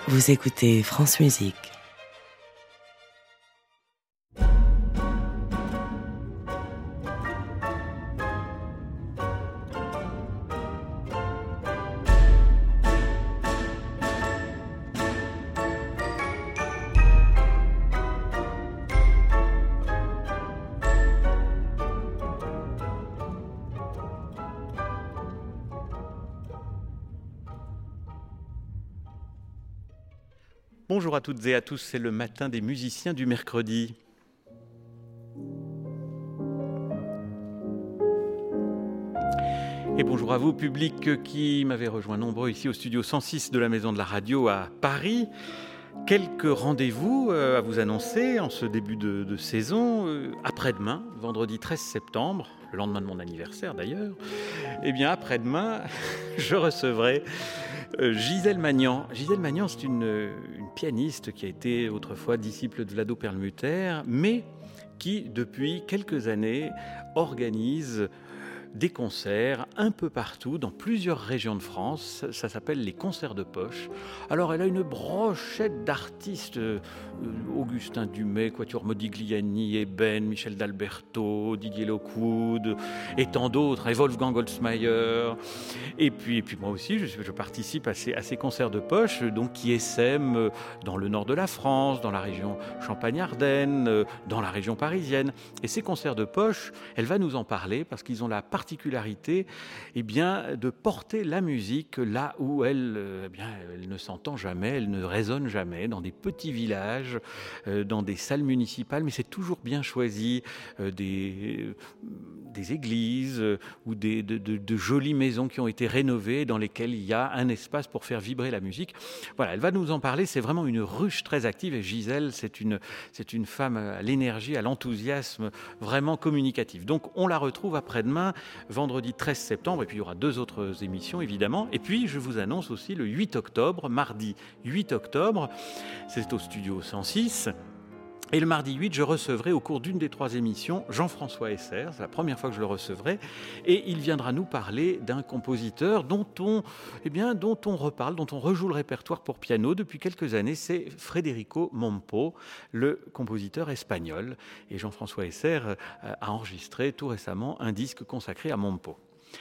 Vous écoutez France Musique. Bonjour à toutes et à tous, c'est le matin des musiciens du mercredi. Et bonjour à vous, public qui m'avez rejoint nombreux ici au studio 106 de la Maison de la Radio à Paris. Quelques rendez-vous à vous annoncer en ce début de saison. Après-demain, vendredi 13 septembre, le lendemain de mon anniversaire d'ailleurs, eh bien après-demain, je recevrai Gisèle Magnan. Gisèle Magnan, c'est une pianiste qui a été autrefois disciple de Vlado Perlmutter, mais qui, depuis quelques années, organise des concerts un peu partout, dans plusieurs régions de France. Ça s'appelle les concerts de poche. Alors, elle a une brochette d'artistes. Augustin Dumay, Quatuor Modigliani, Eben, Michel d'Alberto, Didier Lockwood, et tant d'autres, et Wolfgang Goldsmeyer. Et puis moi aussi, je participe à ces concerts de poche, donc qui essaiment dans le nord de la France, dans la région Champagne-Ardenne, dans la région parisienne. Et ces concerts de poche, elle va nous en parler parce qu'ils ont la particularité de porter la musique là où elle ne s'entend jamais, elle ne résonne jamais, dans des petits villages, dans des salles municipales, mais c'est toujours bien choisi, des églises ou de jolies maisons qui ont été rénovées, dans lesquelles il y a un espace pour faire vibrer la musique. Voilà, elle va nous en parler, c'est vraiment une ruche très active, et Gisèle, c'est une femme à l'énergie, à l'enthousiasme, vraiment communicative. Donc on la retrouve après-demain, vendredi 13 septembre, et puis il y aura 2 autres émissions évidemment, et puis je vous annonce aussi le 8 octobre, mardi 8 octobre, c'est au studio 106, et le mardi 8, je recevrai au cours d'une des 3 émissions Jean-François Esser, c'est la première fois que je le recevrai, et il viendra nous parler d'un compositeur dont on reparle, dont on rejoue le répertoire pour piano depuis quelques années, c'est Federico Mompo, le compositeur espagnol. Et Jean-François Esser a enregistré tout récemment un disque consacré à Mompo.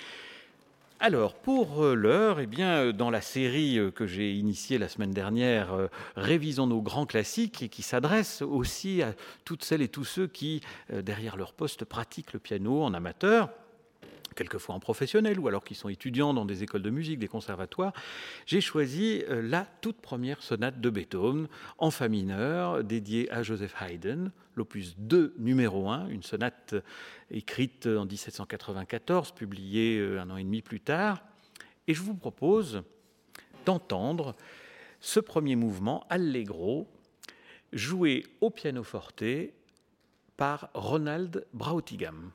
Alors, pour l'heure, dans la série que j'ai initiée la semaine dernière, Révisons nos grands classiques, et qui s'adresse aussi à toutes celles et tous ceux qui, derrière leur poste, pratiquent le piano en amateur, quelquefois en professionnel, ou alors qui sont étudiants dans des écoles de musique, des conservatoires, j'ai choisi la toute première sonate de Beethoven, en fa mineur, dédiée à Joseph Haydn, l'opus 2, numéro 1, une sonate écrite en 1794, publiée 1 an et demi plus tard. Et je vous propose d'entendre ce premier mouvement, Allegro, joué au pianoforte par Ronald Brautigam.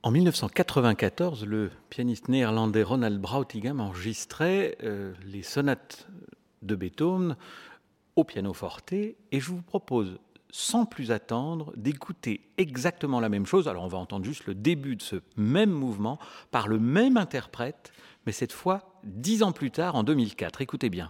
En 1994, le pianiste néerlandais Ronald Brautigam enregistrait les sonates de Beethoven au piano forte, et je vous propose, sans plus attendre, d'écouter exactement la même chose. Alors on va entendre juste le début de ce même mouvement par le même interprète, mais cette fois 10 ans plus tard, en 2004. Écoutez bien.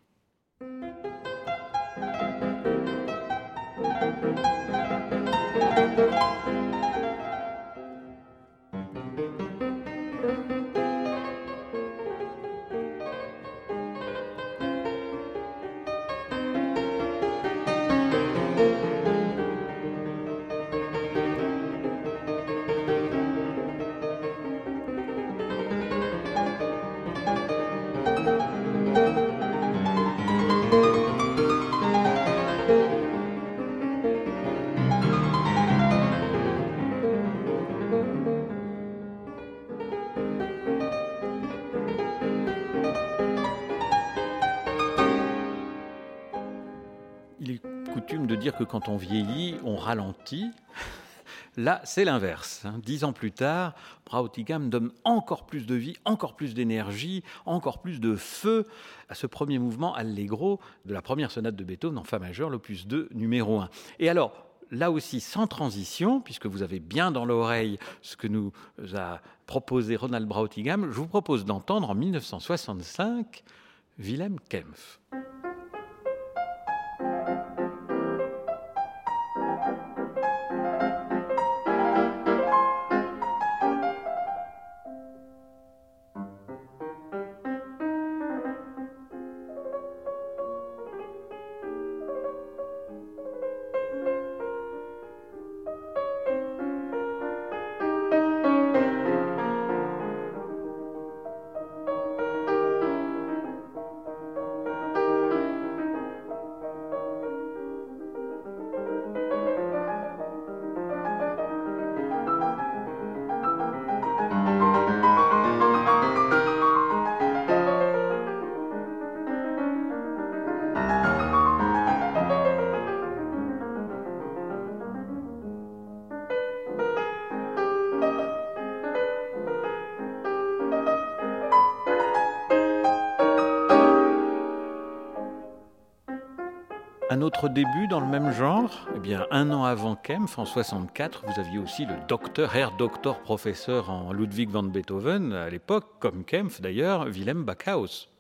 Il est coutume de dire que quand on vieillit, on ralentit. Là, c'est l'inverse. 10 ans plus tard, Brautigam donne encore plus de vie, encore plus d'énergie, encore plus de feu à ce premier mouvement allegro de la première sonate de Beethoven en fa majeur, l'opus 2, numéro 1. Et alors, là aussi, sans transition, puisque vous avez bien dans l'oreille ce que nous a proposé Ronald Brautigam, je vous propose d'entendre en 1965 Wilhelm Kempff. Un autre début dans le même genre, eh bien, un an avant Kempff, en 64, vous aviez aussi le docteur, Herr Doktor Professeur en Ludwig van Beethoven, à l'époque, comme Kempff d'ailleurs, Wilhelm Backhaus.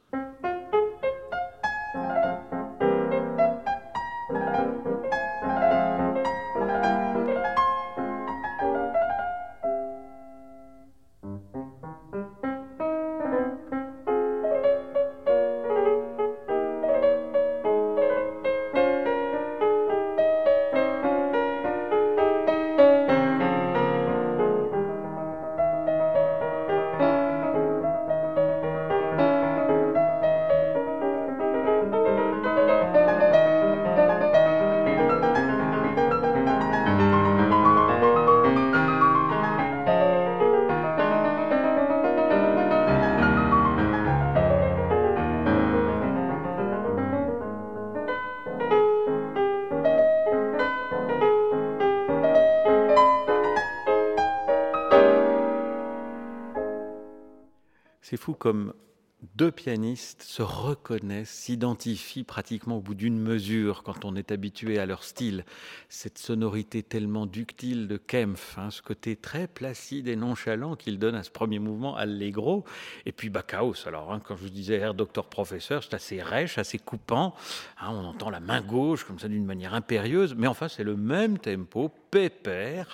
C'est fou comme deux pianistes se reconnaissent, s'identifient pratiquement au bout d'une mesure quand on est habitué à leur style. Cette sonorité tellement ductile de Kempff, ce côté très placide et nonchalant qu'il donne à ce premier mouvement allegro. Et puis Backhaus, alors quand je vous disais Herr Doktor Professeur, c'est assez rêche, assez coupant. On entend la main gauche comme ça d'une manière impérieuse, mais enfin c'est le même tempo, pépère.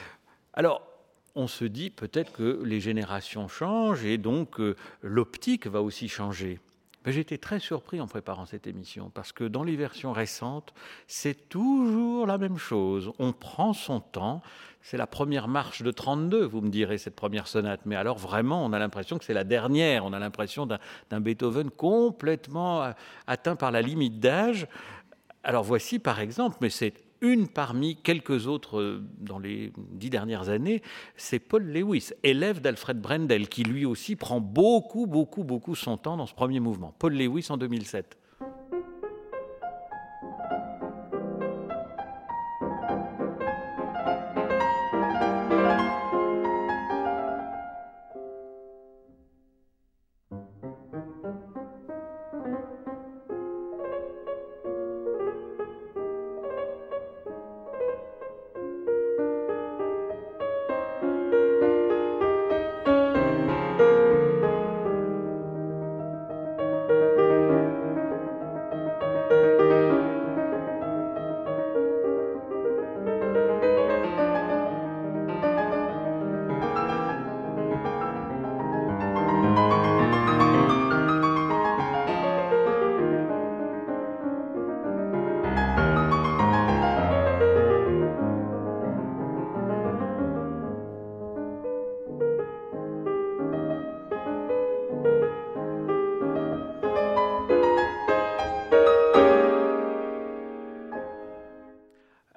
Alors, on se dit peut-être que les générations changent et donc l'optique va aussi changer. Mais j'ai été très surpris en préparant cette émission parce que dans les versions récentes, c'est toujours la même chose. On prend son temps. C'est la première marche de 32, vous me direz, cette première sonate. Mais alors vraiment, on a l'impression que c'est la dernière. On a l'impression d'un Beethoven complètement atteint par la limite d'âge. Alors voici par exemple, mais c'est une parmi quelques autres dans les 10 dernières années, c'est Paul Lewis, élève d'Alfred Brendel, qui lui aussi prend beaucoup son temps dans ce premier mouvement. Paul Lewis en 2007.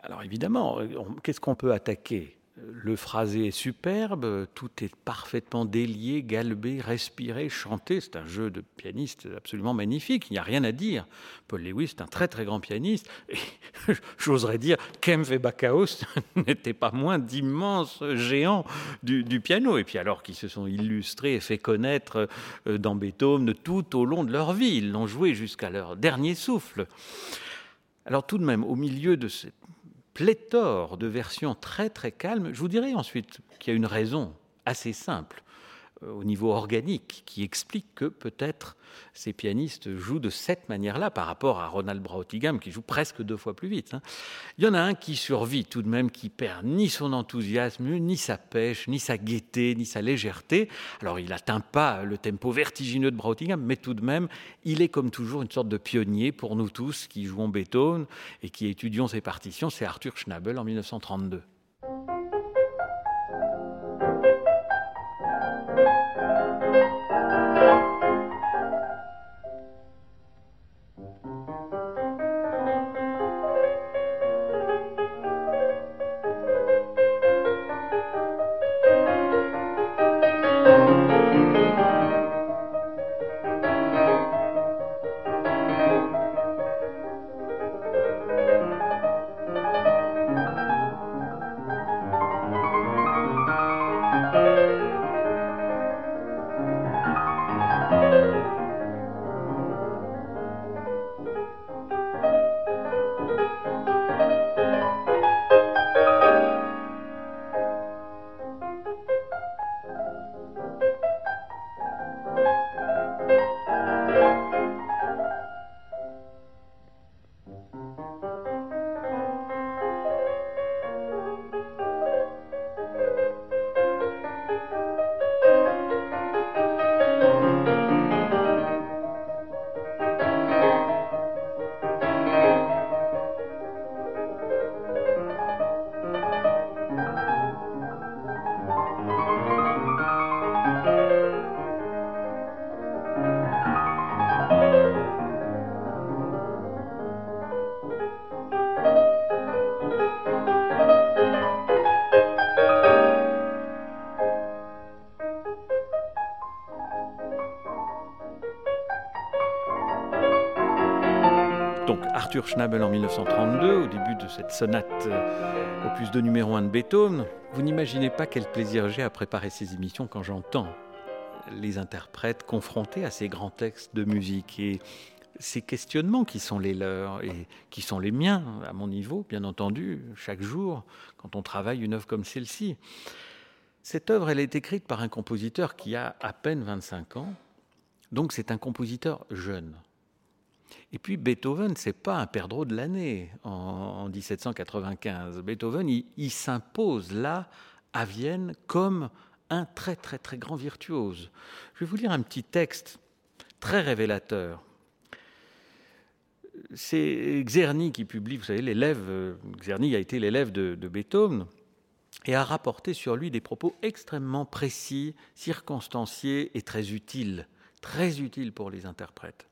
Alors évidemment, qu'est-ce qu'on peut attaquer ? Le phrasé est superbe, tout est parfaitement délié, galbé, respiré, chanté. C'est un jeu de pianiste absolument magnifique, il n'y a rien à dire. Paul Lewis est un très très grand pianiste. Et j'oserais dire Kempff et Backhaus n'étaient pas moins d'immenses géants du piano. Et puis alors qu'ils se sont illustrés et fait connaître dans Beethoven tout au long de leur vie. Ils l'ont joué jusqu'à leur dernier souffle. Alors tout de même, au milieu de cette pléthore de versions très très calmes, je vous dirai ensuite qu'il y a une raison assez simple au niveau organique qui explique que peut-être ces pianistes jouent de cette manière-là par rapport à Ronald Broughtigam qui joue presque 2 fois plus vite. Il y en a un qui survit tout de même, qui perd ni son enthousiasme, ni sa pêche, ni sa gaieté, ni sa légèreté. Alors il n'atteint pas le tempo vertigineux de Broughtigam, mais tout de même, il est comme toujours une sorte de pionnier pour nous tous qui jouons Beethoven et qui étudions ses partitions. C'est Arthur Schnabel en 1932. Donc Arthur Schnabel en 1932, au début de cette sonate opus 2 numéro 1 de Beethoven. Vous n'imaginez pas quel plaisir j'ai à préparer ces émissions quand j'entends les interprètes confrontés à ces grands textes de musique et ces questionnements qui sont les leurs et qui sont les miens, à mon niveau, bien entendu, chaque jour, quand on travaille une œuvre comme celle-ci. Cette œuvre, elle est écrite par un compositeur qui a à peine 25 ans, donc c'est un compositeur jeune. Et puis Beethoven, c'est pas un perdreau de l'année en 1795. Beethoven, il s'impose là, à Vienne, comme un très très très grand virtuose. Je vais vous lire un petit texte très révélateur. C'est Czerny qui publie, vous savez, Czerny a été l'élève de Beethoven et a rapporté sur lui des propos extrêmement précis, circonstanciés et très utiles pour les interprètes.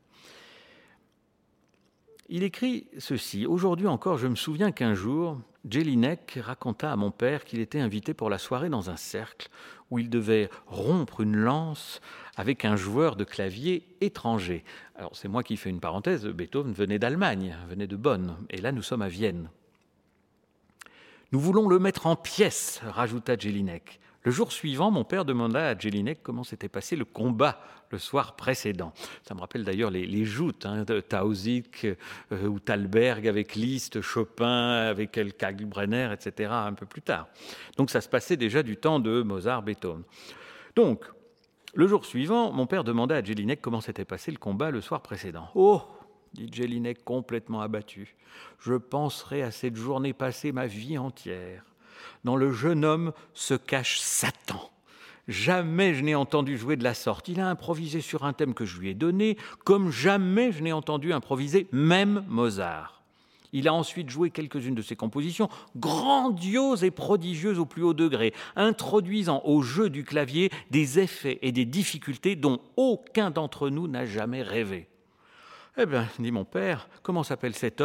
Il écrit ceci. « Aujourd'hui encore, je me souviens qu'un jour, Jelinek raconta à mon père qu'il était invité pour la soirée dans un cercle où il devait rompre une lance avec un joueur de clavier étranger. » Alors, c'est moi qui fais une parenthèse. Beethoven venait d'Allemagne, venait de Bonn. Et là, nous sommes à Vienne. « Nous voulons le mettre en pièces, rajouta Jelinek. Le jour suivant, mon père demanda à Jelinek comment s'était passé le combat le soir précédent. Ça me rappelle d'ailleurs les joutes de Tausig ou Thalberg avec Liszt, Chopin avec Kalkbrenner, etc. un peu plus tard. Donc ça se passait déjà du temps de Mozart, Beethoven. Donc, le jour suivant, mon père demanda à Jelinek comment s'était passé le combat le soir précédent. « Oh !» dit Jelinek complètement abattu. « Je penserai à cette journée passée ma vie entière. Dans le jeune homme se cache Satan. Jamais je n'ai entendu jouer de la sorte. Il a improvisé sur un thème que je lui ai donné, comme jamais je n'ai entendu improviser même Mozart. Il a ensuite joué quelques-unes de ses compositions, grandioses et prodigieuses au plus haut degré, introduisant au jeu du clavier des effets et des difficultés dont aucun d'entre nous n'a jamais rêvé. » Eh bien, dit mon père, comment s'appelle cet homme ?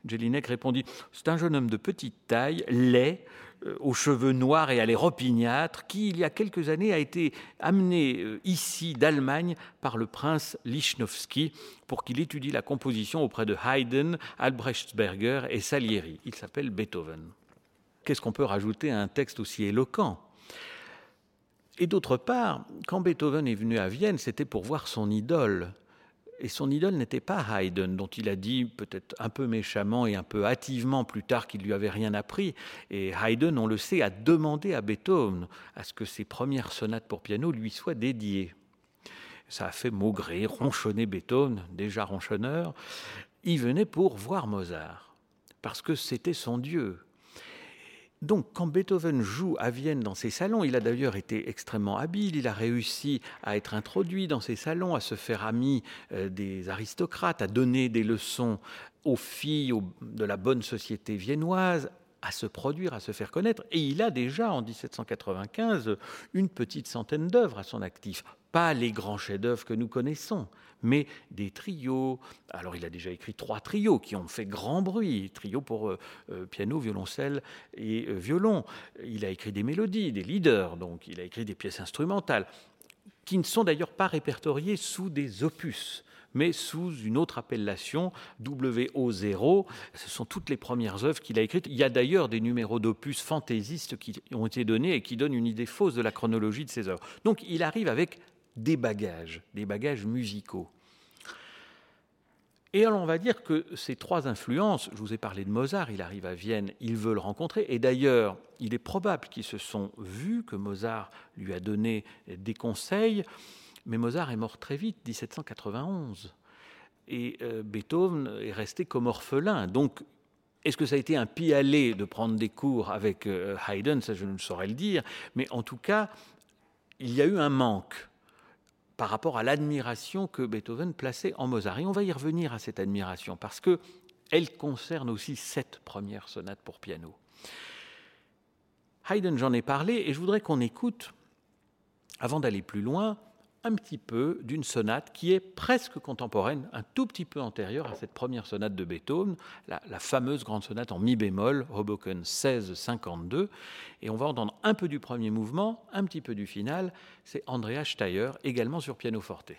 Jelinek répondit « C'est un jeune homme de petite taille, laid, aux cheveux noirs et à l'air opiniâtre, qui, il y a quelques années, a été amené ici d'Allemagne par le prince Lichnowsky pour qu'il étudie la composition auprès de Haydn, Albrechtsberger et Salieri. Il s'appelle Beethoven. » Qu'est-ce qu'on peut rajouter à un texte aussi éloquent ? Et d'autre part, quand Beethoven est venu à Vienne, c'était pour voir son idole. Et son idole n'était pas Haydn, dont il a dit peut-être un peu méchamment et un peu hâtivement plus tard qu'il lui avait rien appris. Et Haydn, on le sait, a demandé à Beethoven à ce que ses premières sonates pour piano lui soient dédiées. Ça a fait maugrer, ronchonner Beethoven, déjà ronchonneur. Il venait pour voir Mozart, parce que c'était son Dieu. Donc, quand Beethoven joue à Vienne dans ses salons, il a d'ailleurs été extrêmement habile, il a réussi à être introduit dans ces salons, à se faire ami des aristocrates, à donner des leçons aux filles de la bonne société viennoise, à se produire, à se faire connaître. Et il a déjà, en 1795, une petite centaine d'œuvres à son actif. Pas les grands chefs-d'œuvre que nous connaissons, mais des trios. Alors, il a déjà écrit 3 trios qui ont fait grand bruit. Trio pour piano, violoncelle et violon. Il a écrit des mélodies, des leaders, donc il a écrit des pièces instrumentales, qui ne sont d'ailleurs pas répertoriées sous des opus, mais sous une autre appellation, WO0. Ce sont toutes les premières œuvres qu'il a écrites. Il y a d'ailleurs des numéros d'opus fantaisistes qui ont été donnés et qui donnent une idée fausse de la chronologie de ces œuvres. Donc, il arrive avec des bagages musicaux. Et alors on va dire que ces 3 influences, je vous ai parlé de Mozart, il arrive à Vienne, il veut le rencontrer, et d'ailleurs il est probable qu'ils se sont vus, que Mozart lui a donné des conseils, mais Mozart est mort très vite, 1791, et Beethoven est resté comme orphelin. Donc est-ce que ça a été un pis-aller de prendre des cours avec Haydn? Ça je ne saurais le dire, mais en tout cas il y a eu un manque par rapport à l'admiration que Beethoven plaçait en Mozart. Et on va y revenir à cette admiration, parce qu'elle concerne aussi 7 premières sonates pour piano. Haydn, j'en ai parlé, et je voudrais qu'on écoute, avant d'aller plus loin, un petit peu d'une sonate qui est presque contemporaine, un tout petit peu antérieure à cette première sonate de Beethoven, la fameuse grande sonate en mi bémol, Hoboken 1652. Et on va entendre un peu du premier mouvement, un petit peu du final. C'est Andreas Steyr, également sur pianoforte.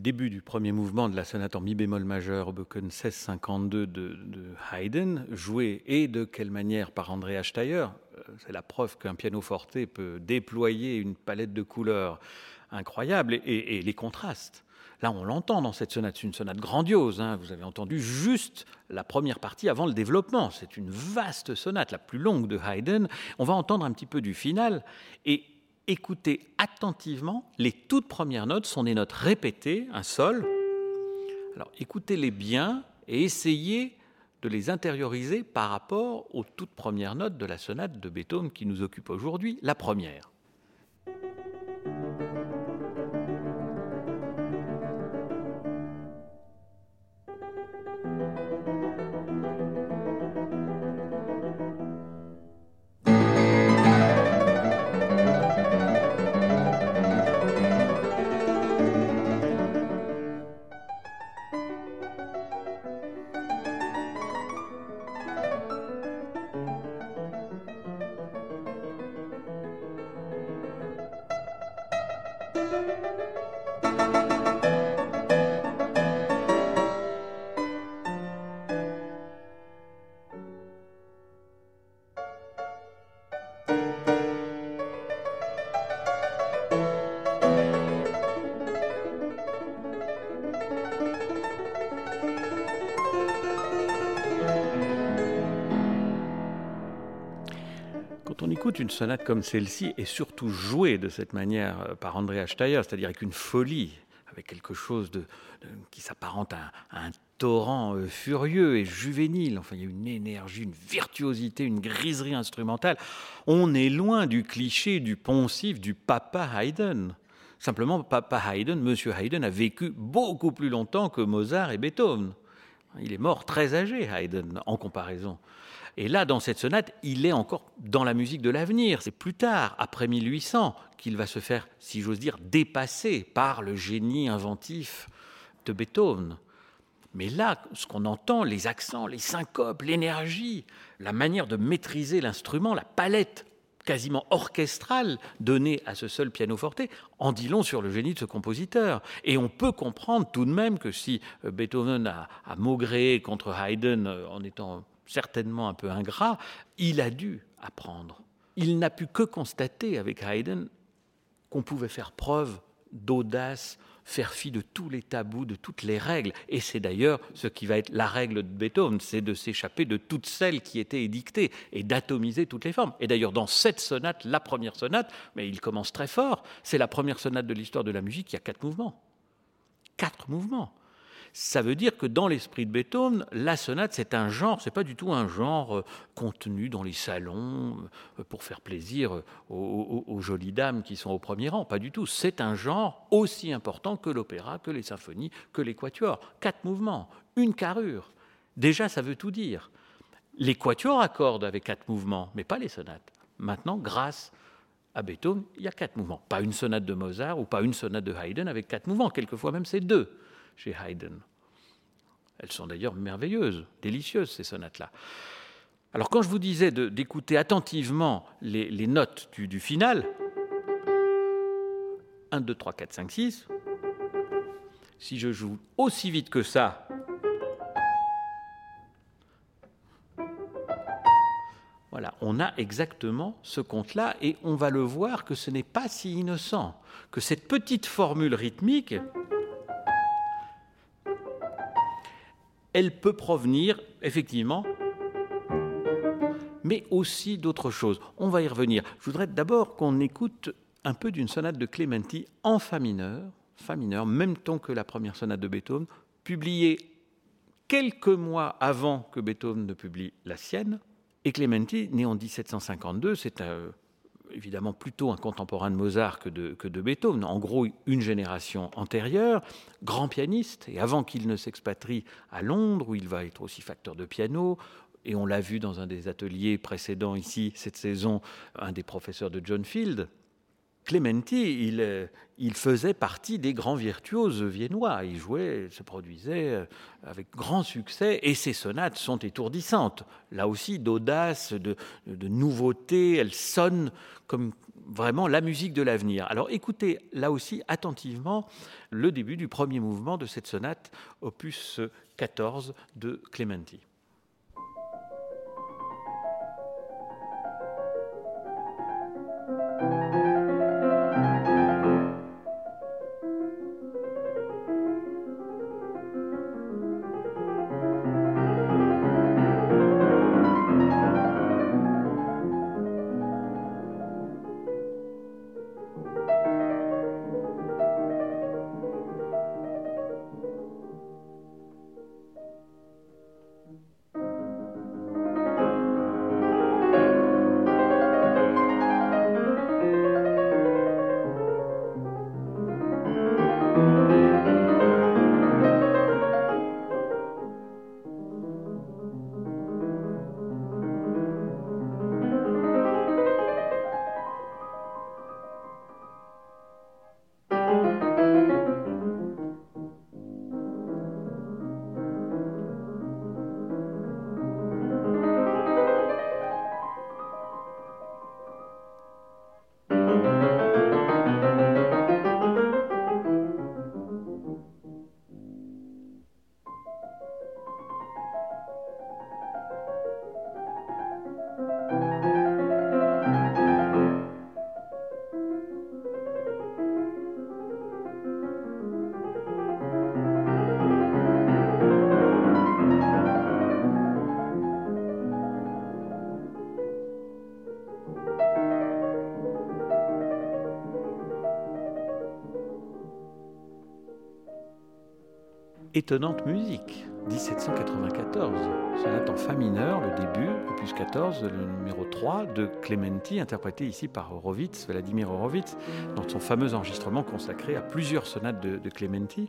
début du premier mouvement de la sonate en mi bémol majeur, Hoboken 1652 de Haydn, joué et de quelle manière par Andreas Steyr. C'est la preuve qu'un piano forte peut déployer une palette de couleurs incroyable et les contrastes. Là, on l'entend dans cette sonate, c'est une sonate grandiose. Vous avez entendu juste la première partie avant le développement. C'est une vaste sonate, la plus longue de Haydn. On va entendre un petit peu du final et écoutez attentivement. Les toutes premières notes sont des notes répétées, un sol. Alors, écoutez-les bien et essayez de les intérioriser par rapport aux toutes premières notes de la sonate de Beethoven qui nous occupe aujourd'hui, la première. Quand on écoute une sonate comme celle-ci, et surtout jouée de cette manière par Andreas Steyr, c'est-à-dire avec une folie, avec quelque chose qui s'apparente à un torrent furieux et juvénile, enfin il y a une énergie, une virtuosité, une griserie instrumentale, on est loin du cliché, du poncif, du papa Haydn. Simplement, papa Haydn, monsieur Haydn, a vécu beaucoup plus longtemps que Mozart et Beethoven. Il est mort très âgé, Haydn, en comparaison. Et là, dans cette sonate, il est encore dans la musique de l'avenir. C'est plus tard, après 1800, qu'il va se faire, si j'ose dire, dépasser par le génie inventif de Beethoven. Mais là, ce qu'on entend, les accents, les syncopes, l'énergie, la manière de maîtriser l'instrument, la palette quasiment orchestrale donnée à ce seul pianoforte, en dit long sur le génie de ce compositeur. Et on peut comprendre tout de même que si Beethoven a maugréé contre Haydn en étant certainement un peu ingrat, il a dû apprendre. Il n'a pu que constater avec Haydn qu'on pouvait faire preuve d'audace, faire fi de tous les tabous, de toutes les règles. Et c'est d'ailleurs ce qui va être la règle de Beethoven, c'est de s'échapper de toutes celles qui étaient édictées et d'atomiser toutes les formes. Et d'ailleurs, dans cette sonate, la première sonate, mais il commence très fort, c'est la première sonate de l'histoire de la musique qui a 4 mouvements. 4 mouvements. Ça veut dire que dans l'esprit de Beethoven, la sonate, c'est un genre, c'est pas du tout un genre contenu dans les salons pour faire plaisir aux jolies dames qui sont au premier rang. Pas du tout. C'est un genre aussi important que l'opéra, que les symphonies, que les quatuors. 4 mouvements, une carrure. Déjà, ça veut tout dire. Les quatuors accordent avec 4 mouvements, mais pas les sonates. Maintenant, grâce à Beethoven, il y a 4 mouvements. Pas une sonate de Mozart ou pas une sonate de Haydn avec 4 mouvements. Quelquefois même, c'est 2. Chez Haydn. Elles sont d'ailleurs merveilleuses, délicieuses, ces sonates-là. Alors, quand je vous disais d'écouter attentivement les notes du final, 1, 2, 3, 4, 5, 6, si je joue aussi vite que ça, voilà, on a exactement ce compte-là et on va le voir que ce n'est pas si innocent, que cette petite formule rythmique, elle peut provenir, effectivement, mais aussi d'autres choses. On va y revenir. Je voudrais d'abord qu'on écoute un peu d'une sonate de Clementi en fa mineur, même ton que la première sonate de Beethoven, publiée quelques mois avant que Beethoven ne publie la sienne. Et Clementi, né en 1752, c'est évidemment plutôt un contemporain de Mozart que de Beethoven, en gros une génération antérieure, grand pianiste, et avant qu'il ne s'expatrie à Londres, où il va être aussi facteur de piano, et on l'a vu dans un des ateliers précédents ici, cette saison, un des professeurs de John Field, Clementi, il faisait partie des grands virtuoses viennois. Il jouait, se produisait avec grand succès, et ses sonates sont étourdissantes. Là aussi, d'audace, de nouveauté, elles sonnent comme vraiment la musique de l'avenir. Alors écoutez là aussi attentivement le début du premier mouvement de cette sonate, opus 14 de Clementi. Étonnante musique, 1794, sonate en fa mineur, le début, opus 14, le numéro 3 de Clementi, interprété ici par Horowitz, Vladimir Horowitz, dans son fameux enregistrement consacré à plusieurs sonates de Clementi.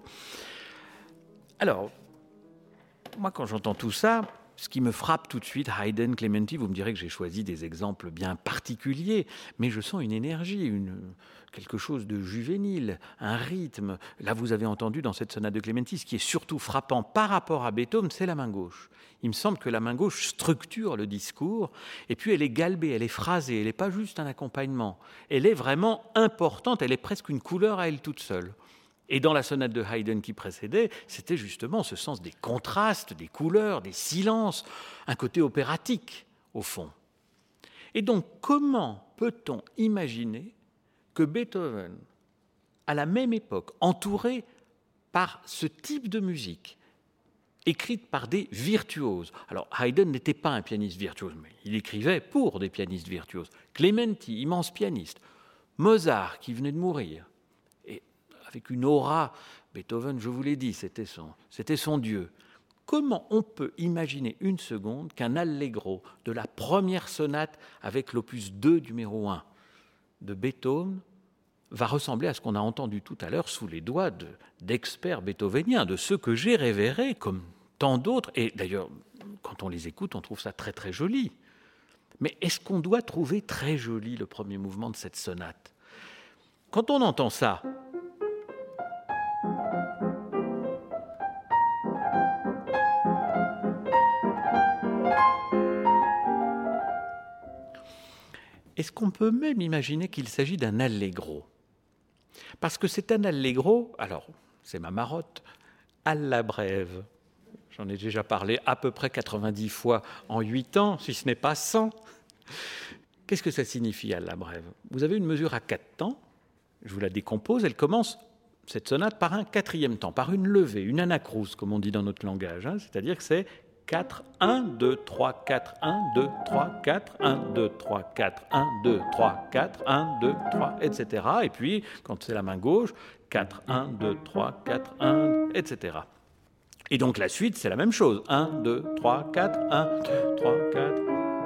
Alors, moi quand j'entends tout ça, ce qui me frappe tout de suite, Haydn, Clementi, vous me direz que j'ai choisi des exemples bien particuliers, mais je sens une énergie, quelque chose de juvénile, un rythme. Là, vous avez entendu dans cette sonate de Clementi, ce qui est surtout frappant par rapport à Beethoven, c'est la main gauche. Il me semble que la main gauche structure le discours, et puis elle est galbée, elle est phrasée, elle n'est pas juste un accompagnement. Elle est vraiment importante, elle est presque une couleur à elle toute seule. Et dans la sonate de Haydn qui précédait, c'était justement ce sens des contrastes, des couleurs, des silences, un côté opératique, au fond. Et donc, comment peut-on imaginer que Beethoven, à la même époque, entouré par ce type de musique, écrite par des virtuoses. Alors, Haydn n'était pas un pianiste virtuose, mais il écrivait pour des pianistes virtuoses. Clementi, immense pianiste. Mozart, qui venait de mourir. Et avec une aura, Beethoven, je vous l'ai dit, c'était son Dieu. Comment on peut imaginer une seconde qu'un allegro de la première sonate avec l'opus 2, numéro 1, de Beethoven, va ressembler à ce qu'on a entendu tout à l'heure sous les doigts d'experts beethoveniens, de ceux que j'ai révérés, comme tant d'autres. Et d'ailleurs, quand on les écoute, on trouve ça très très joli. Mais est-ce qu'on doit trouver très joli le premier mouvement de cette sonate ? Quand on entend ça, est-ce qu'on peut même imaginer qu'il s'agit d'un allegro ? Parce que c'est un allegro, alors c'est ma marotte, alla brève. J'en ai déjà parlé à peu près 90 fois en 8 ans, si ce n'est pas 100. Qu'est-ce que ça signifie, alla brève ? Vous avez une mesure à 4 temps, je vous la décompose, elle commence, cette sonate, par un 4e temps, par une levée, une anacrouse, comme on dit dans notre langage, c'est-à-dire que c'est 4, 1, 2, 3, 4, 1, 2, 3, 4, 1, 2, 3, 4, 1, 2, 3, 4, 1, 2, 3, etc. Et puis, quand c'est la main gauche, 4, 1, 2, 3, 4, 1, etc. Et donc la suite, c'est la même chose. 1, 2, 3, 4, 1, 2, 3, 4.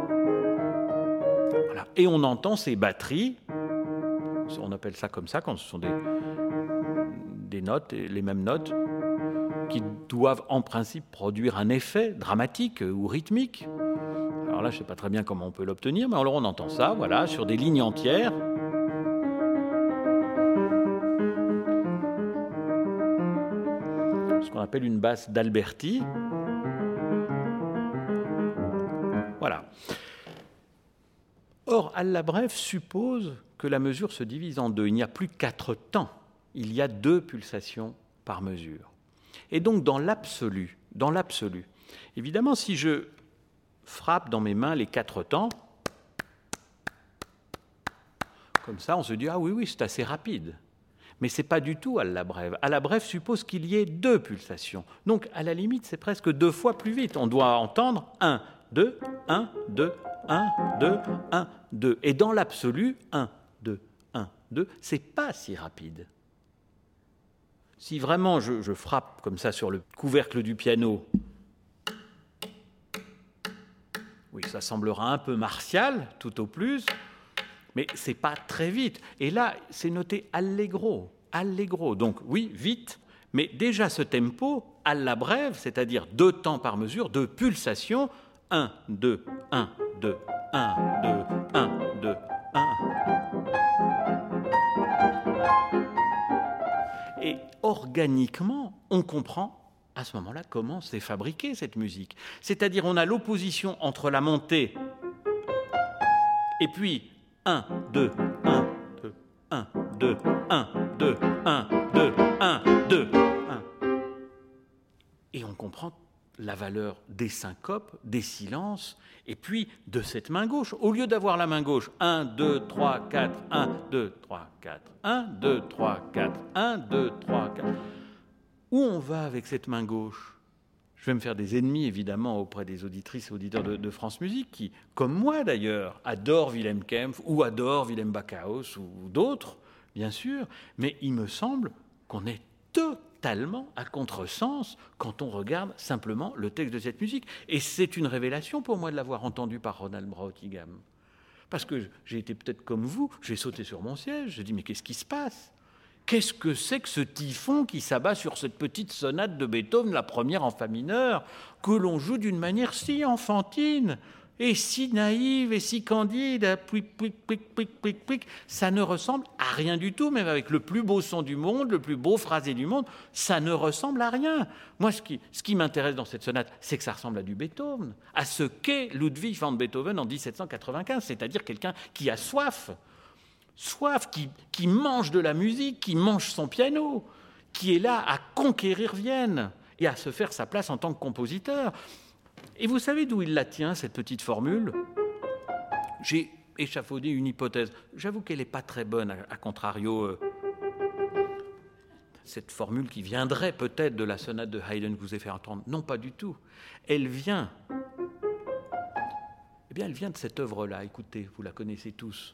Voilà. Et on entend ces batteries, on appelle ça comme ça, quand ce sont des notes, les mêmes notes, qui doivent en principe produire un effet dramatique ou rythmique. Alors là, je ne sais pas très bien comment on peut l'obtenir, mais alors on entend ça, voilà, sur des lignes entières. Ce qu'on appelle une basse d'Alberti. Voilà. Or, à la brève suppose que la mesure se divise en deux. Il n'y a plus 4 temps, il y a 2 pulsations par mesure. Et donc, dans l'absolu, évidemment, si je frappe dans mes mains les 4 temps, comme ça, on se dit « Ah oui, c'est assez rapide ». Mais ce n'est pas du tout à la brève. À la brève suppose qu'il y ait 2 pulsations. Donc, à la limite, c'est presque 2 fois plus vite. On doit entendre 1, 2, 1, 2, 1, 2, 1, 2. Et dans l'absolu, 1, 2, 1, 2, c'est pas si rapide. Si vraiment je frappe comme ça sur le couvercle du piano, oui, ça semblera un peu martial, tout au plus, mais c'est pas très vite. Et là, c'est noté allegro, allegro. Donc oui, vite, mais déjà ce tempo, à la brève, c'est-à-dire 2 temps par mesure, 2 pulsations, 1, 2, 1, 2, 1, 2, 1, 2, 1. Et organiquement, on comprend à ce moment-là comment s'est fabriquée cette musique. C'est-à-dire on a l'opposition entre la montée et puis 1, 2, 1, 2, 1, 2, 1, 2, 1, 2, 1, 2, 1. Et on comprend la valeur des syncopes, des silences, et puis de cette main gauche. Au lieu d'avoir la main gauche, 1, 2, 3, 4, 1, 2, 3, 4, 1, 2, 3, 4, 1, 2, 3, 4. Où on va avec cette main gauche ? Je vais me faire des ennemis, évidemment, auprès des auditrices et auditeurs de France Musique, qui, comme moi d'ailleurs, adorent Wilhelm Kempff, ou adorent Willem Backhaus, ou d'autres, bien sûr, mais il me semble qu'on est totalement à contresens quand on regarde simplement le texte de cette musique. Et c'est une révélation pour moi de l'avoir entendu par Ronald Brautigam. Parce que j'ai été peut-être comme vous, j'ai sauté sur mon siège, j'ai dit mais qu'est-ce qui se passe ? Qu'est-ce que c'est que ce typhon qui s'abat sur cette petite sonate de Beethoven, la première en fa mineur, que l'on joue d'une manière si enfantine et si naïve et si candide, ça ne ressemble à rien du tout, même avec le plus beau son du monde, le plus beau phrasé du monde, ça ne ressemble à rien. Moi, ce qui m'intéresse dans cette sonate, c'est que ça ressemble à du Beethoven, à ce qu'est Ludwig van Beethoven en 1795, c'est-à-dire quelqu'un qui a soif, qui mange de la musique, qui mange son piano, qui est là à conquérir Vienne et à se faire sa place en tant que compositeur. Et vous savez d'où il la tient, cette petite formule ? J'ai échafaudé une hypothèse. J'avoue qu'elle n'est pas très bonne, à contrario. Cette formule qui viendrait peut-être de la sonate de Haydn que vous avez fait entendre. Non, pas du tout. Elle vient de cette œuvre-là. Écoutez, vous la connaissez tous.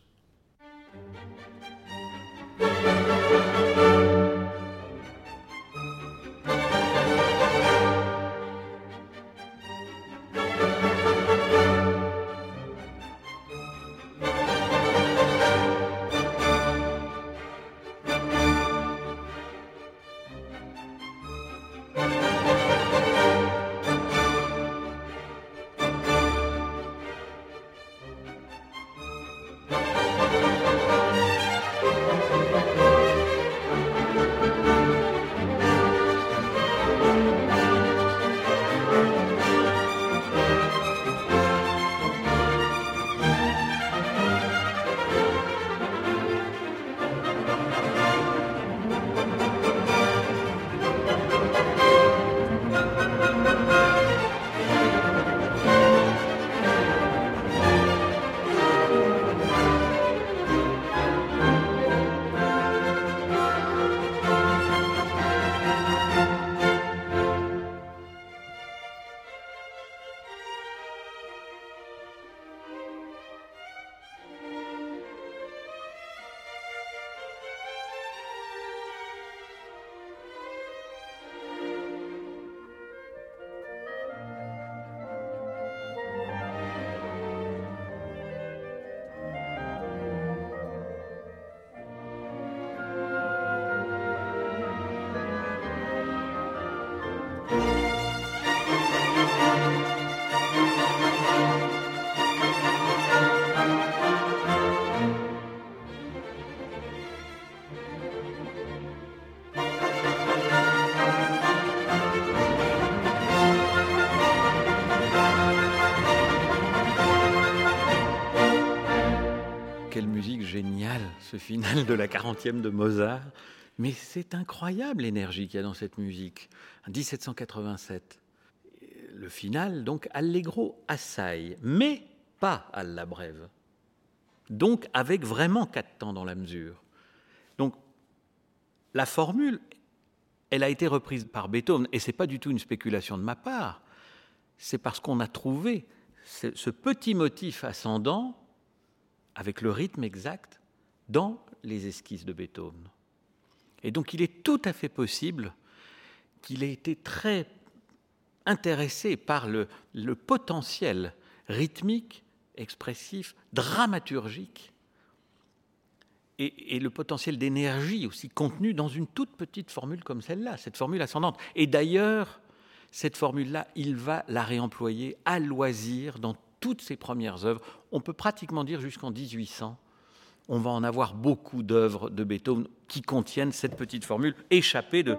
ce final de la 40e de Mozart. Mais c'est incroyable l'énergie qu'il y a dans cette musique. 1787. Le final, donc, allegro assai, mais pas alla breve. Donc, avec vraiment 4 temps dans la mesure. Donc, la formule, elle a été reprise par Beethoven, et ce n'est pas du tout une spéculation de ma part, c'est parce qu'on a trouvé ce petit motif ascendant, avec le rythme exact, dans les esquisses de Beethoven. Et donc, il est tout à fait possible qu'il ait été très intéressé par le potentiel rythmique, expressif, dramaturgique, et le potentiel d'énergie aussi contenu dans une toute petite formule comme celle-là, cette formule ascendante. Et d'ailleurs, cette formule-là, il va la réemployer à loisir dans toutes ses premières œuvres. On peut pratiquement dire jusqu'en 1800, on va en avoir beaucoup d'œuvres de Beethoven qui contiennent cette petite formule échappée de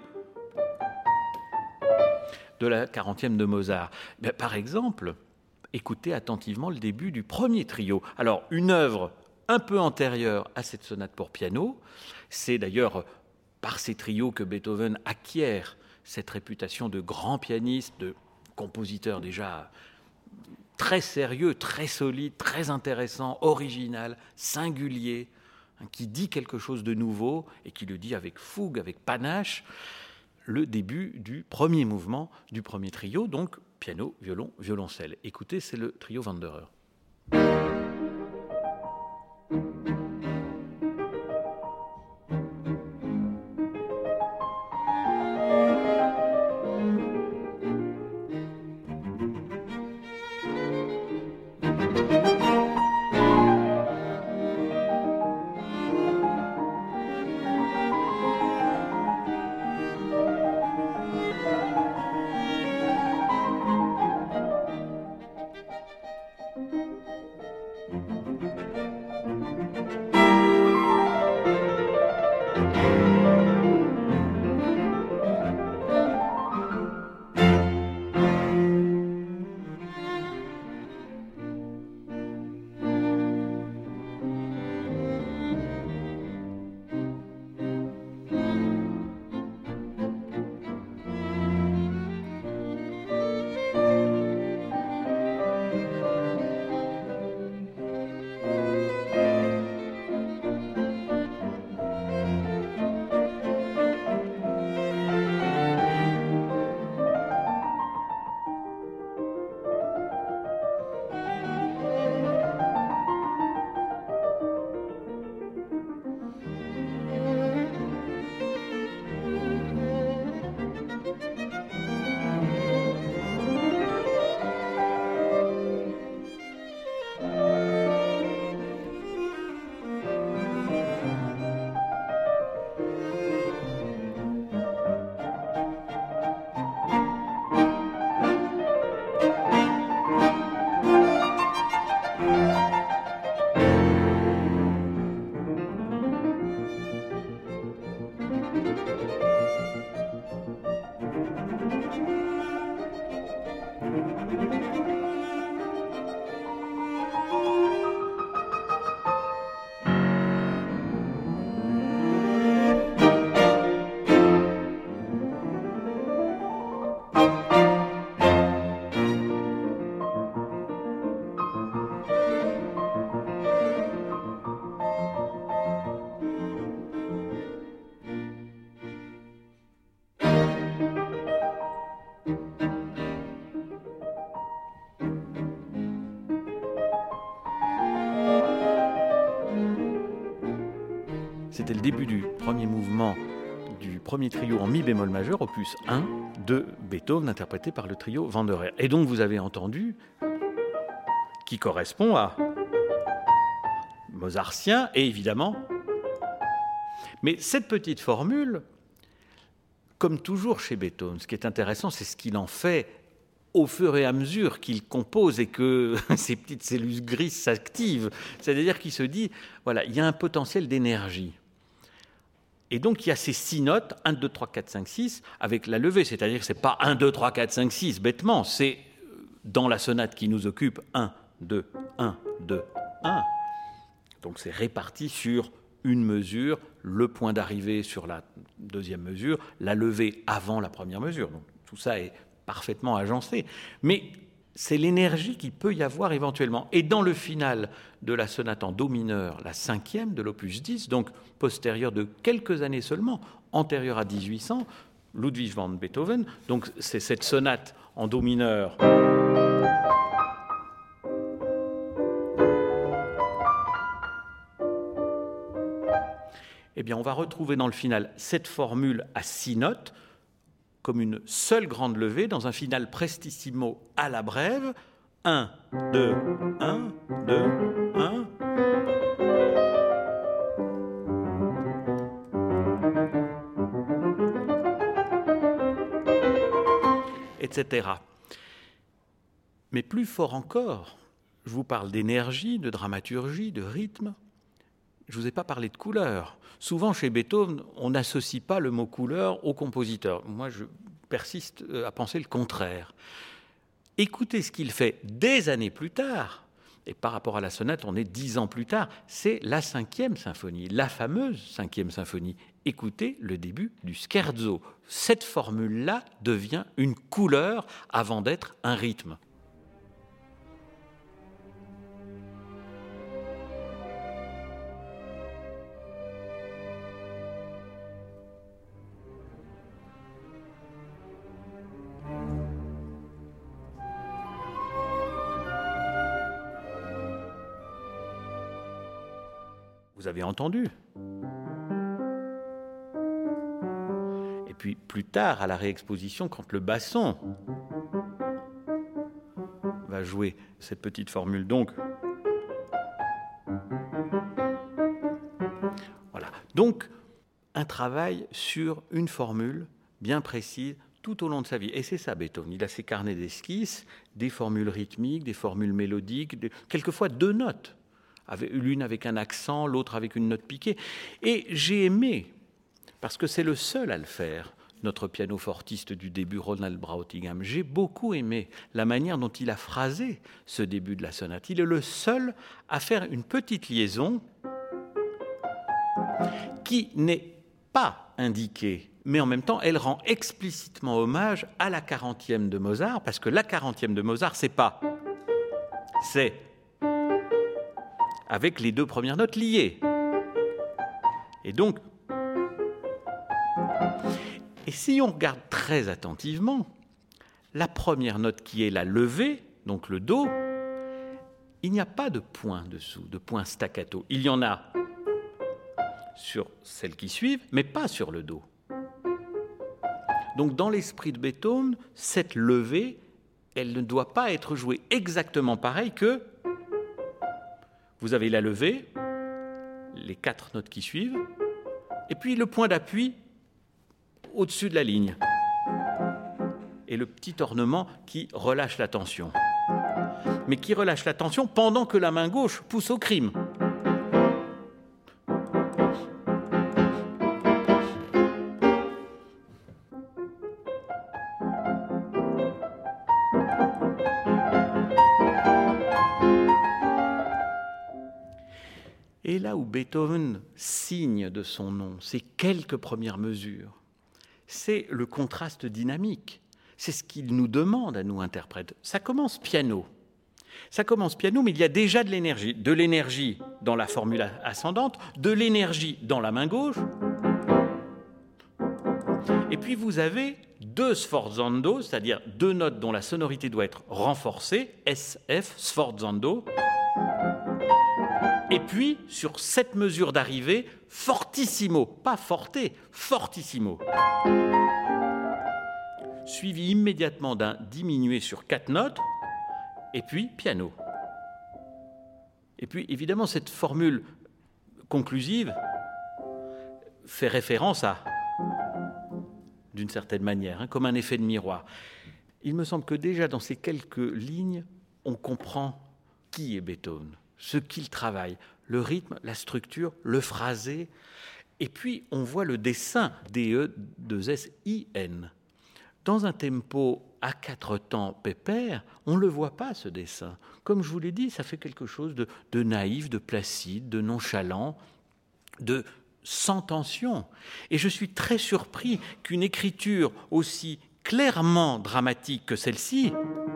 la 40e de Mozart. Par exemple, écoutez attentivement le début du premier trio. Alors, une œuvre un peu antérieure à cette sonate pour piano, c'est d'ailleurs par ces trios que Beethoven acquiert cette réputation de grand pianiste, de compositeur déjà très sérieux, très solide, très intéressant, original, singulier, qui dit quelque chose de nouveau et qui le dit avec fougue, avec panache. Le début du premier mouvement du premier trio, donc piano, violon, violoncelle. Écoutez, c'est le trio Wanderer. C'était le début du premier mouvement du premier trio en mi bémol majeur, opus 1 de Beethoven, interprété par le trio Wanderer. Et donc vous avez entendu, qui correspond à mozartien et évidemment. Mais cette petite formule, comme toujours chez Beethoven, ce qui est intéressant, c'est ce qu'il en fait au fur et à mesure qu'il compose et que ces petites cellules grises s'activent. C'est-à-dire qu'il se dit, voilà, il y a un potentiel d'énergie. Et donc, il y a ces 6 notes, 1, 2, 3, 4, 5, 6, avec la levée. C'est-à-dire que ce n'est pas 1, 2, 3, 4, 5, 6, bêtement. C'est dans la sonate qui nous occupe, 1, 2, 1, 2, 1. Donc, c'est réparti sur une mesure, le point d'arrivée sur la deuxième mesure, la levée avant la première mesure. Donc, tout ça est parfaitement agencé. Mais c'est l'énergie qu'il peut y avoir éventuellement. Et dans le final de la sonate en do mineur, la cinquième de l'opus 10, donc postérieure de quelques années seulement, antérieure à 1800, Ludwig van Beethoven, donc c'est cette sonate en do mineur. Eh bien, on va retrouver dans le final cette formule à 6 notes, comme une seule grande levée, dans un final prestissimo à la brève. 1, 2, 1, 2, 1. Etc. Mais plus fort encore, je vous parle d'énergie, de dramaturgie, de rythme. Je ne vous ai pas parlé de couleur. Souvent, chez Beethoven, on n'associe pas le mot couleur au compositeur. Moi, je persiste à penser le contraire. Écoutez ce qu'il fait des années plus tard, et par rapport à la sonate, on est 10 ans plus tard, c'est la 5e symphonie, la fameuse 5e symphonie. Écoutez le début du scherzo. Cette formule-là devient une couleur avant d'être un rythme. Vous avez entendu. Et puis plus tard, à la réexposition, quand le basson va jouer cette petite formule, donc voilà. Donc un travail sur une formule bien précise tout au long de sa vie. Et c'est ça, Beethoven. Il a ses carnets d'esquisses, des formules rythmiques, des formules mélodiques, quelquefois 2 notes. L'une avec un accent, l'autre avec une note piquée. Et j'ai aimé, parce que c'est le seul à le faire, notre pianofortiste du début, Ronald Brautigam, j'ai beaucoup aimé la manière dont il a phrasé ce début de la sonate. Il est le seul à faire une petite liaison qui n'est pas indiquée, mais en même temps, elle rend explicitement hommage à la 40e de Mozart, parce que la 40e de Mozart, c'est pas, c'est avec les 2 premières notes liées. Et donc, et si on regarde très attentivement, la première note qui est la levée, donc le Do, il n'y a pas de point dessous, de point staccato. Il y en a sur celles qui suivent, mais pas sur le Do. Donc dans l'esprit de Beethoven, cette levée, elle ne doit pas être jouée exactement pareil que vous avez la levée, les 4 notes qui suivent, et puis le point d'appui au-dessus de la ligne. Et le petit ornement qui relâche la tension. Mais qui relâche la tension pendant que la main gauche pousse au crime. Et là où Beethoven signe de son nom ces quelques premières mesures, c'est le contraste dynamique. C'est ce qu'il nous demande à nous interprètes. Ça commence piano. Mais il y a déjà de l'énergie dans la formule ascendante, de l'énergie dans la main gauche. Et puis vous avez 2 sforzando, c'est-à-dire 2 notes dont la sonorité doit être renforcée, SF, sforzando. Et puis, sur cette mesure d'arrivée, fortissimo, pas forte, fortissimo. Suivi immédiatement d'un diminué sur 4 notes, et puis piano. Et puis, évidemment, cette formule conclusive fait référence à, d'une certaine manière, comme un effet de miroir. Il me semble que déjà dans ces quelques lignes, on comprend qui est Beethoven, ce qu'il travaille, le rythme, la structure, le phrasé, et puis on voit le dessin DE2SIN. Dans un tempo à 4 temps pépère, on ne le voit pas, ce dessin. Comme je vous l'ai dit, ça fait quelque chose de naïf, de placide, de nonchalant, sans tension. Et je suis très surpris qu'une écriture aussi clairement dramatique que celle-ci,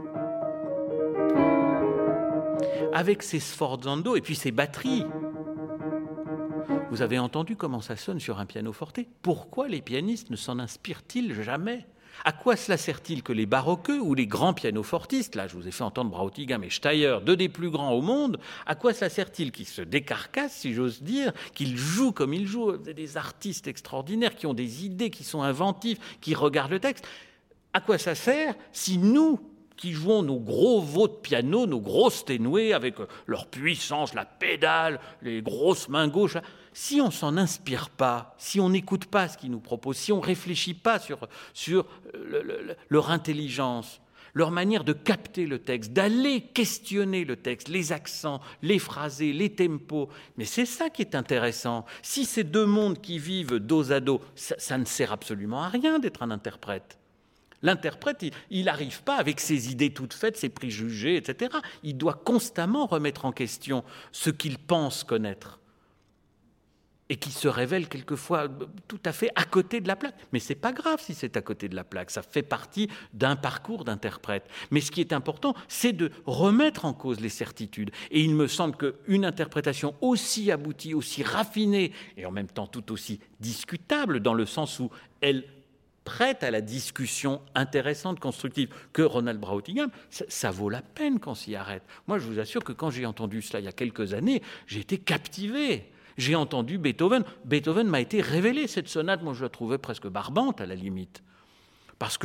avec ses sforzando et puis ses batteries. Vous avez entendu comment ça sonne sur un pianoforte? Pourquoi les pianistes ne s'en inspirent-ils jamais? À quoi cela sert-il que les baroqueux ou les grands pianofortistes, là je vous ai fait entendre Brautigam et Steyr, deux des plus grands au monde, à quoi cela sert-il qu'ils se décarcassent, si j'ose dire, qu'ils jouent comme ils jouent, des artistes extraordinaires qui ont des idées, qui sont inventifs, qui regardent le texte? À quoi ça sert si nous, qui jouons nos gros veaux de piano, nos grosses ténuées avec leur puissance, la pédale, les grosses mains gauches, si on ne s'en inspire pas, si on n'écoute pas ce qu'ils nous proposent, si on ne réfléchit pas sur leur intelligence, leur manière de capter le texte, d'aller questionner le texte, les accents, les phrasés, les tempos, mais c'est ça qui est intéressant. Si ces deux mondes qui vivent dos à dos, ça ne sert absolument à rien d'être un interprète. L'interprète, il n'arrive pas avec ses idées toutes faites, ses préjugés, etc. Il doit constamment remettre en question ce qu'il pense connaître et qui se révèle quelquefois tout à fait à côté de la plaque. Mais ce n'est pas grave si c'est à côté de la plaque, ça fait partie d'un parcours d'interprète. Mais ce qui est important, c'est de remettre en cause les certitudes. Et il me semble qu'une interprétation aussi aboutie, aussi raffinée, et en même temps tout aussi discutable, dans le sens où elle prête à la discussion intéressante, constructive, que Ronald Brautigam, ça vaut la peine qu'on s'y arrête. Moi, je vous assure que quand j'ai entendu cela il y a quelques années, j'ai été captivé. J'ai entendu Beethoven. Beethoven m'a été révélé, cette sonate. Moi, je la trouvais presque barbante, à la limite. Parce que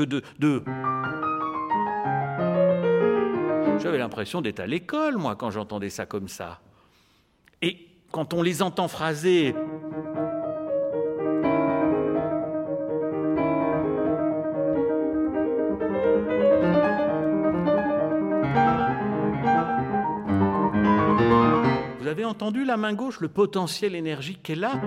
j'avais l'impression d'être à l'école, moi, quand j'entendais ça comme ça. Et quand on les entend phraser... Vous avez entendu la main gauche, le potentiel énergique qu'elle a?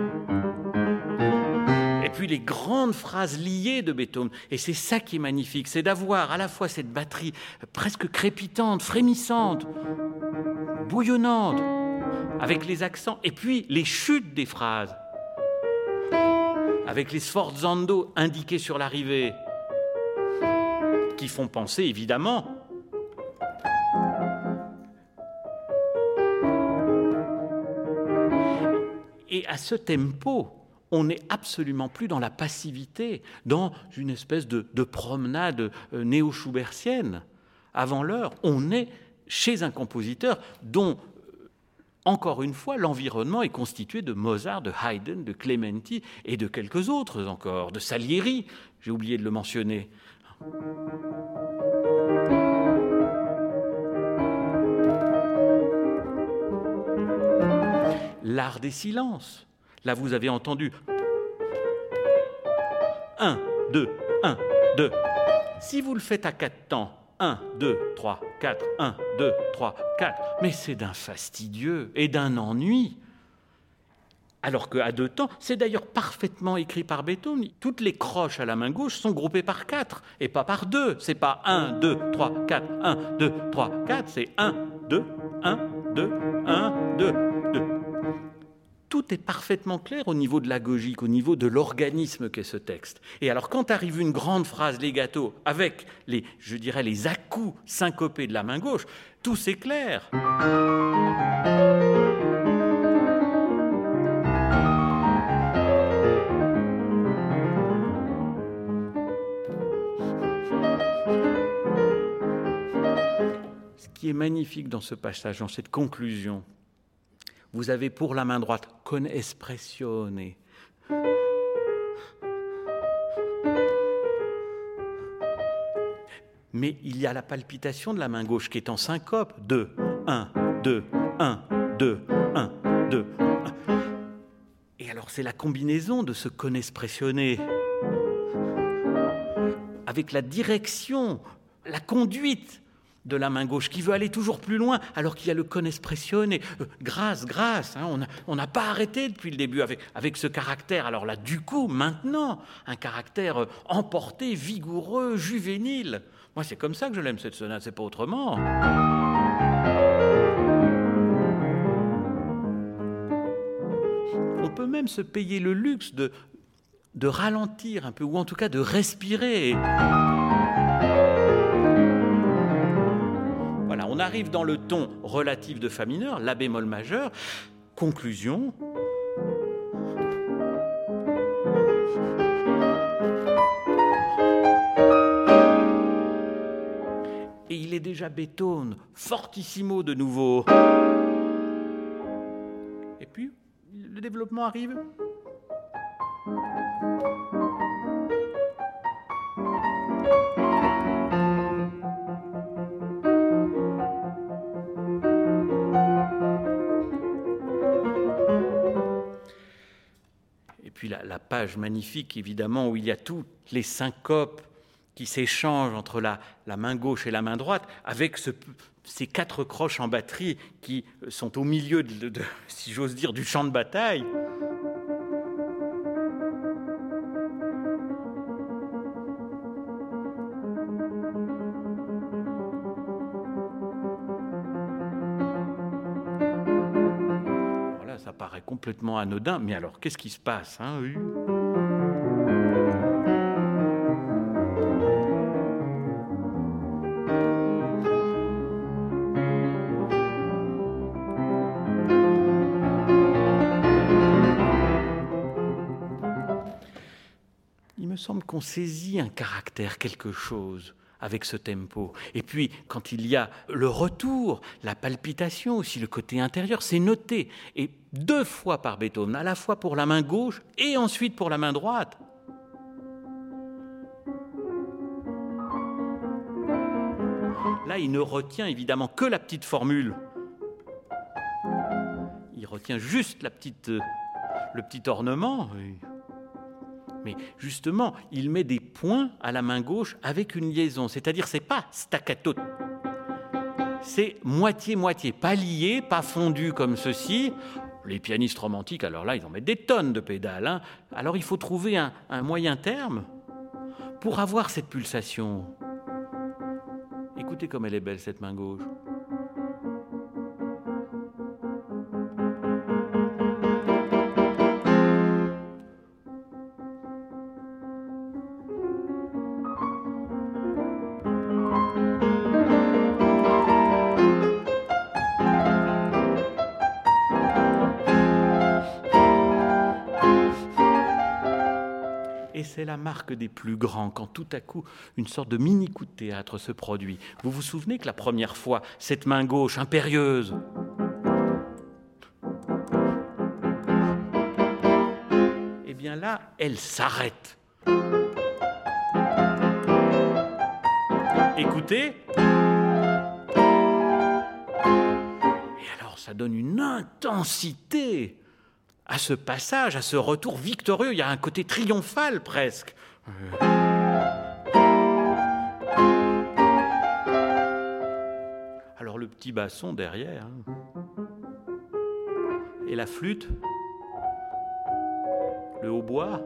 Et puis les grandes phrases liées de Beethoven. Et c'est ça qui est magnifique, c'est d'avoir à la fois cette batterie presque crépitante, frémissante, bouillonnante, avec les accents, et puis les chutes des phrases, avec les sforzando indiqués sur l'arrivée, qui font penser évidemment et à ce tempo, on n'est absolument plus dans la passivité, dans une espèce de promenade néo-schubertienne. Avant l'heure, on est chez un compositeur dont, encore une fois, l'environnement est constitué de Mozart, de Haydn, de Clementi et de quelques autres encore, de Salieri, j'ai oublié de le mentionner. L'art des silences. Là, vous avez entendu 1, 2, 1, 2. Si vous le faites à 4 temps, 1, 2, 3, 4, 1, 2, 3, 4, mais c'est d'un fastidieux et d'un ennui. Alors qu'à 2 temps, c'est d'ailleurs parfaitement écrit par Beethoven. Toutes les croches à la main gauche sont groupées par 4 et pas par 2. C'est pas 1, 2, 3, 4, 1, 2, 3, 4, c'est 1, 2, 1, 2, 1, 2, 2. Tout est parfaitement clair au niveau de l'agogique, au niveau de l'organisme qu'est ce texte. Et alors, quand arrive une grande phrase legato avec les à-coups syncopés de la main gauche, tout s'éclaire. Ce qui est magnifique dans ce passage, dans cette conclusion, vous avez pour la main droite « con espressione ». Mais il y a la palpitation de la main gauche qui est en syncope. 2, 1, 2, 1, 2, 1, 2, 1. Et alors c'est la combinaison de ce con espressione avec la direction, la conduite de la main gauche, qui veut aller toujours plus loin, alors qu'il y a le con espressione. Grâce, hein, on n'a pas arrêté depuis le début avec ce caractère. Alors là, du coup, maintenant, un caractère emporté, vigoureux, juvénile. Moi, c'est comme ça que je l'aime, cette sonate, c'est pas autrement. On peut même se payer le luxe de ralentir un peu, ou en tout cas de respirer. Voilà, on arrive dans le ton relatif de fa mineur, la bémol majeur. Conclusion. Et il est déjà Beethoven, fortissimo de nouveau. Et puis, le développement arrive. Et puis la page magnifique, évidemment, où il y a toutes les syncopes qui s'échangent entre la main gauche et la main droite, avec ces 4 croches en batterie qui sont au milieu, si j'ose dire, du champ de bataille. Voilà, ça paraît complètement anodin, mais alors, qu'est-ce qui se passe, hein, oui. Il me semble qu'on saisit un caractère, quelque chose, avec ce tempo. Et puis, quand il y a le retour, la palpitation aussi, le côté intérieur, c'est noté. Et 2 fois par Beethoven, à la fois pour la main gauche et ensuite pour la main droite. Là, il ne retient évidemment que la petite formule. Il retient juste le petit ornement. Mais justement, il met des points à la main gauche avec une liaison. C'est-à-dire, c'est pas staccato. C'est moitié-moitié. Pas lié, pas fondu comme ceci. Les pianistes romantiques, alors là, ils en mettent des tonnes de pédales, hein. Alors, il faut trouver un moyen terme pour avoir cette pulsation. Écoutez comme elle est belle, cette main gauche. Et c'est la marque des plus grands, quand tout à coup, une sorte de mini-coup de théâtre se produit. Vous vous souvenez que la première fois, cette main gauche impérieuse, eh bien là, elle s'arrête. Écoutez. Et alors, ça donne une intensité à ce passage, à ce retour victorieux. Il y a un côté triomphal presque. Alors le petit basson derrière, hein. Et la flûte, le hautbois.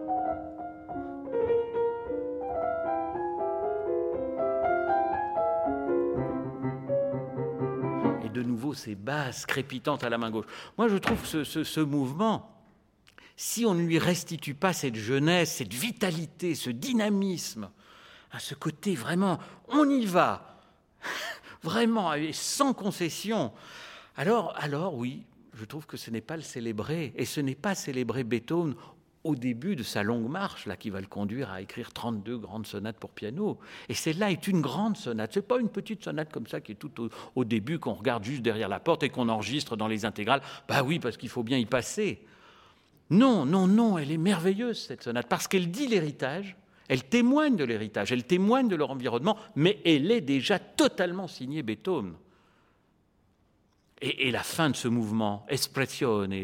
De nouveau ces basses crépitantes à la main gauche. Moi, je trouve ce mouvement, si on ne lui restitue pas cette jeunesse, cette vitalité, ce dynamisme, ce côté vraiment, on y va, vraiment, et sans concession, alors oui, je trouve que ce n'est pas le célébrer, et ce n'est pas célébrer Beethoven au début de sa longue marche, là, qui va le conduire à écrire 32 grandes sonates pour piano. Et celle-là est une grande sonate. Ce n'est pas une petite sonate comme ça qui est tout au début, qu'on regarde juste derrière la porte et qu'on enregistre dans les intégrales. Bah oui, parce qu'il faut bien y passer. Non, elle est merveilleuse, cette sonate, parce qu'elle dit l'héritage, elle témoigne de l'héritage, elle témoigne de leur environnement, mais elle est déjà totalement signée Beethoven. Et la fin de ce mouvement, Espressione,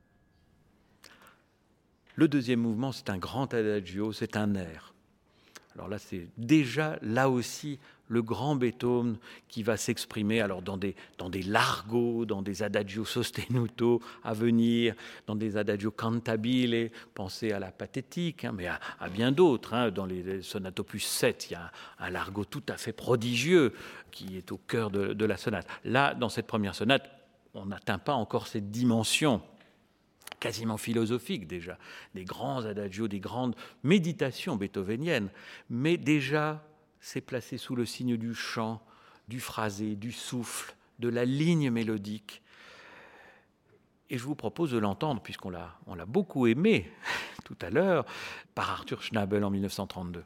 Le deuxième mouvement, c'est un grand adagio, c'est un air. Alors là, c'est déjà, là aussi, le grand Beethoven qui va s'exprimer alors dans des largos, dans des adagios sostenuto à venir, dans des adagios cantabile, pensez à la pathétique, mais à bien d'autres. Dans les sonates opus 7, il y a un largo tout à fait prodigieux qui est au cœur de la sonate. Là, dans cette première sonate, on n'atteint pas encore cette dimension quasiment philosophique déjà, des grands adagios, des grandes méditations beethoveniennes, mais déjà c'est placé sous le signe du chant, du phrasé, du souffle, de la ligne mélodique. Et je vous propose de l'entendre, puisqu'on l'a beaucoup aimé tout à l'heure, par Arthur Schnabel en 1932.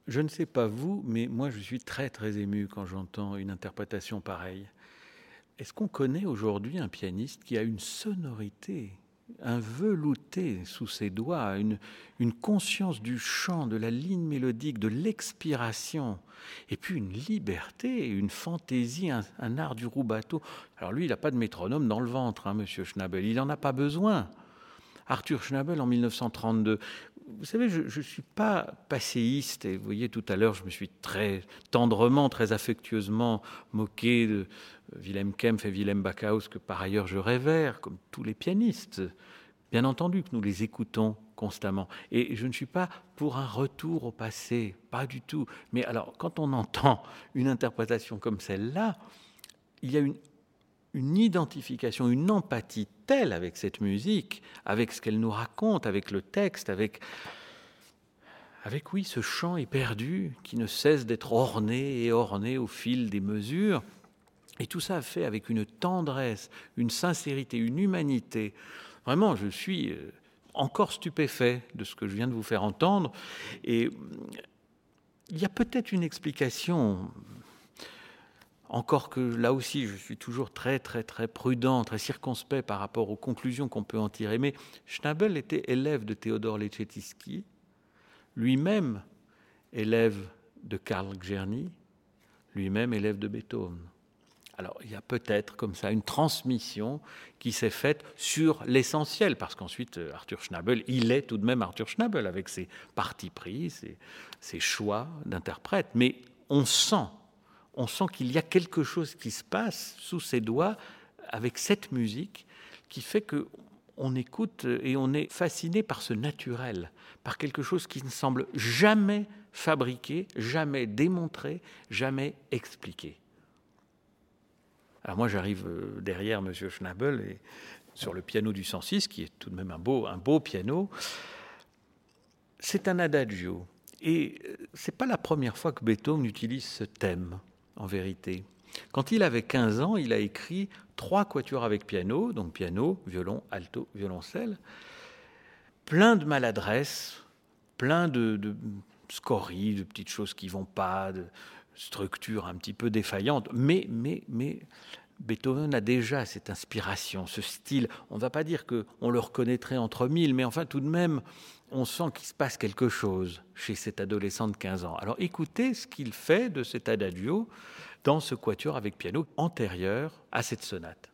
Je ne sais pas vous, mais moi je suis très très ému quand j'entends une interprétation pareille. Est-ce qu'on connaît aujourd'hui un pianiste qui a une sonorité, un velouté sous ses doigts, une conscience du chant, de la ligne mélodique, de l'expiration, et puis une liberté, une fantaisie, un art du rubato. Alors lui, il n'a pas de métronome dans le ventre, hein, Monsieur Schnabel, il n'en a pas besoin. Arthur Schnabel en 1932. Vous savez, je ne suis pas passéiste, et vous voyez, tout à l'heure, je me suis très tendrement, très affectueusement moqué de Wilhelm Kempff et Wilhelm Backhaus, que par ailleurs je révère, comme tous les pianistes. Bien entendu que nous les écoutons constamment. Et je ne suis pas pour un retour au passé, pas du tout. Mais alors, quand on entend une interprétation comme celle-là, il y a une identification, une empathie telle avec cette musique, avec ce qu'elle nous raconte, avec le texte, avec oui, ce chant éperdu qui ne cesse d'être orné et orné au fil des mesures. Et tout ça fait avec une tendresse, une sincérité, une humanité. Vraiment, je suis encore stupéfait de ce que je viens de vous faire entendre. Et il y a peut-être une explication. Encore que là aussi, je suis toujours très, très, très prudent, très circonspect par rapport aux conclusions qu'on peut en tirer. Mais Schnabel était élève de Théodore Leczetyski, lui-même élève de Karl Czerny, lui-même élève de Beethoven. Alors, il y a peut-être comme ça une transmission qui s'est faite sur l'essentiel, parce qu'ensuite, Arthur Schnabel, il est tout de même Arthur Schnabel, avec ses partis pris, ses choix d'interprète. Mais on sent qu'il y a quelque chose qui se passe sous ses doigts avec cette musique qui fait qu'on écoute et on est fasciné par ce naturel, par quelque chose qui ne semble jamais fabriqué, jamais démontré, jamais expliqué. Alors moi j'arrive derrière M. Schnabel et sur le piano du 106, qui est tout de même un beau piano. C'est un adagio. Et ce n'est pas la première fois que Beethoven utilise ce thème, en vérité. Quand il avait 15 ans, il a écrit 3 quatuors avec piano, donc piano, violon, alto, violoncelle, plein de maladresse, plein de scories, de petites choses qui ne vont pas, de structures un petit peu défaillantes, mais Beethoven a déjà cette inspiration, ce style. On ne va pas dire qu'on le reconnaîtrait entre mille, mais enfin tout de même, on sent qu'il se passe quelque chose chez cet adolescent de 15 ans. Alors écoutez ce qu'il fait de cet adagio dans ce quatuor avec piano antérieur à cette sonate.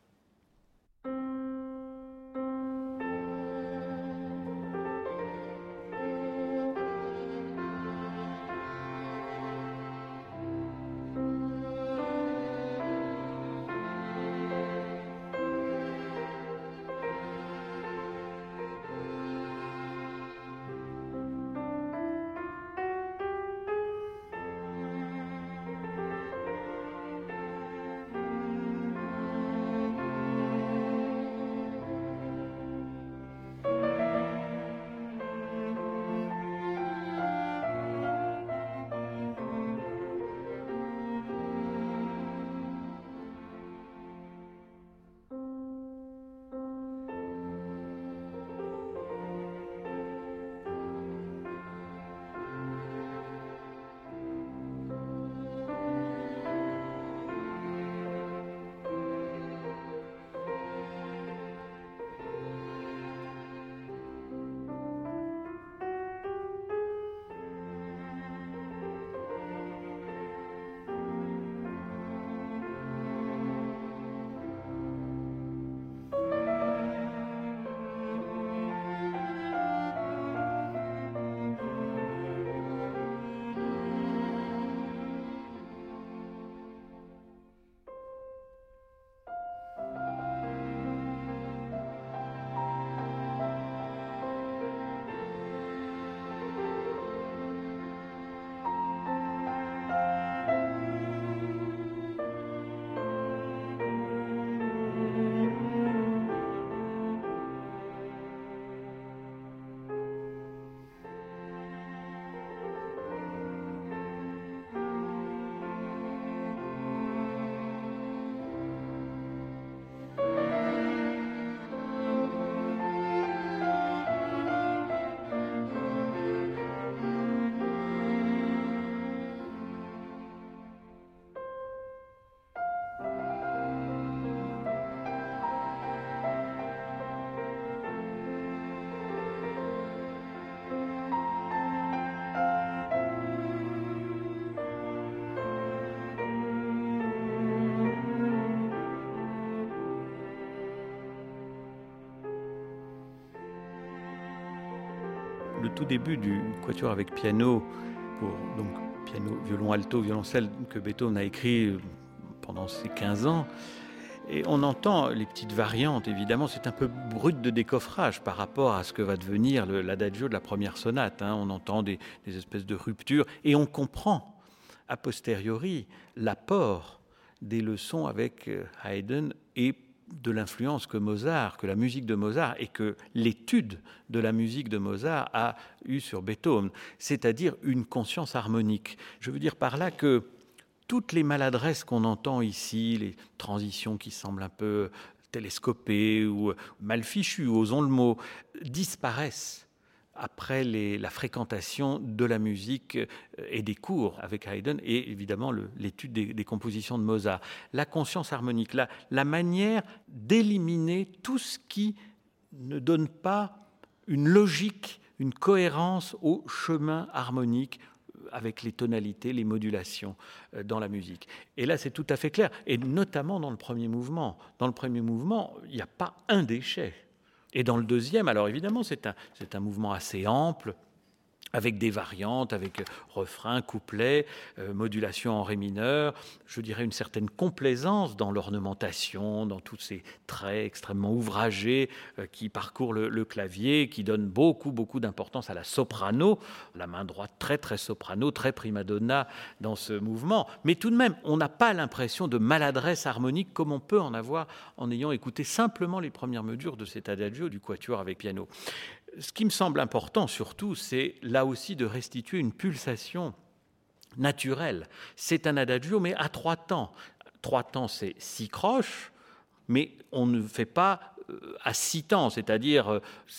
le tout début du quatuor avec piano, pour donc piano, violon alto, violoncelle, que Beethoven a écrit pendant ses 15 ans. Et on entend les petites variantes, évidemment, c'est un peu brut de décoffrage par rapport à ce que va devenir l'adagio de la première sonate. On entend des espèces de ruptures et on comprend a posteriori l'apport des leçons avec Haydn et de l'influence que la musique de Mozart et que l'étude de la musique de Mozart a eu sur Beethoven, c'est-à-dire une conscience harmonique. Je veux dire par là que toutes les maladresses qu'on entend ici, les transitions qui semblent un peu télescopées ou mal fichues, osons le mot, disparaissent après la fréquentation de la musique et des cours avec Haydn et évidemment l'étude des compositions de Mozart. La conscience harmonique, la manière d'éliminer tout ce qui ne donne pas une logique, une cohérence au chemin harmonique avec les tonalités, les modulations dans la musique. Et là, c'est tout à fait clair, et notamment dans le premier mouvement. Dans le premier mouvement, il n'y a pas un déchet. Et dans le deuxième, alors évidemment, c'est un mouvement assez ample, avec des variantes, avec refrain, couplet, modulation en ré mineur, je dirais une certaine complaisance dans l'ornementation, dans tous ces traits extrêmement ouvragés qui parcourent le clavier, qui donnent beaucoup d'importance à la soprano, la main droite très très soprano, très prima donna dans ce mouvement. Mais tout de même, on n'a pas l'impression de maladresse harmonique comme on peut en avoir en ayant écouté simplement les premières mesures de cet adagio du quatuor avec piano. Ce qui me semble important surtout, c'est là aussi de restituer une pulsation naturelle. C'est un adagio, mais à 3 temps. 3 temps, c'est 6 croches, mais on ne fait pas à 6 temps, c'est-à-dire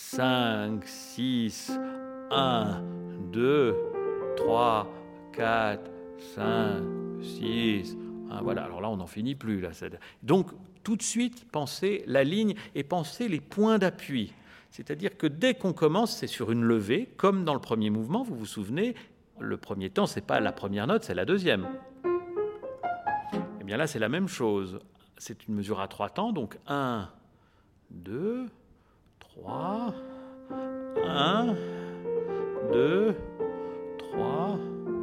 5, 6, 1, 2, 3, 4, 5, 6, 1, voilà. Alors là, on n'en finit plus. Là. Donc, tout de suite, pensez la ligne et pensez les points d'appui. C'est-à-dire que dès qu'on commence, c'est sur une levée, comme dans le premier mouvement, vous vous souvenez, le premier temps, ce n'est pas la première note, c'est la deuxième. Et bien là, c'est la même chose. C'est une mesure à 3 temps, donc 1, 2, 3, 1, 2, 3,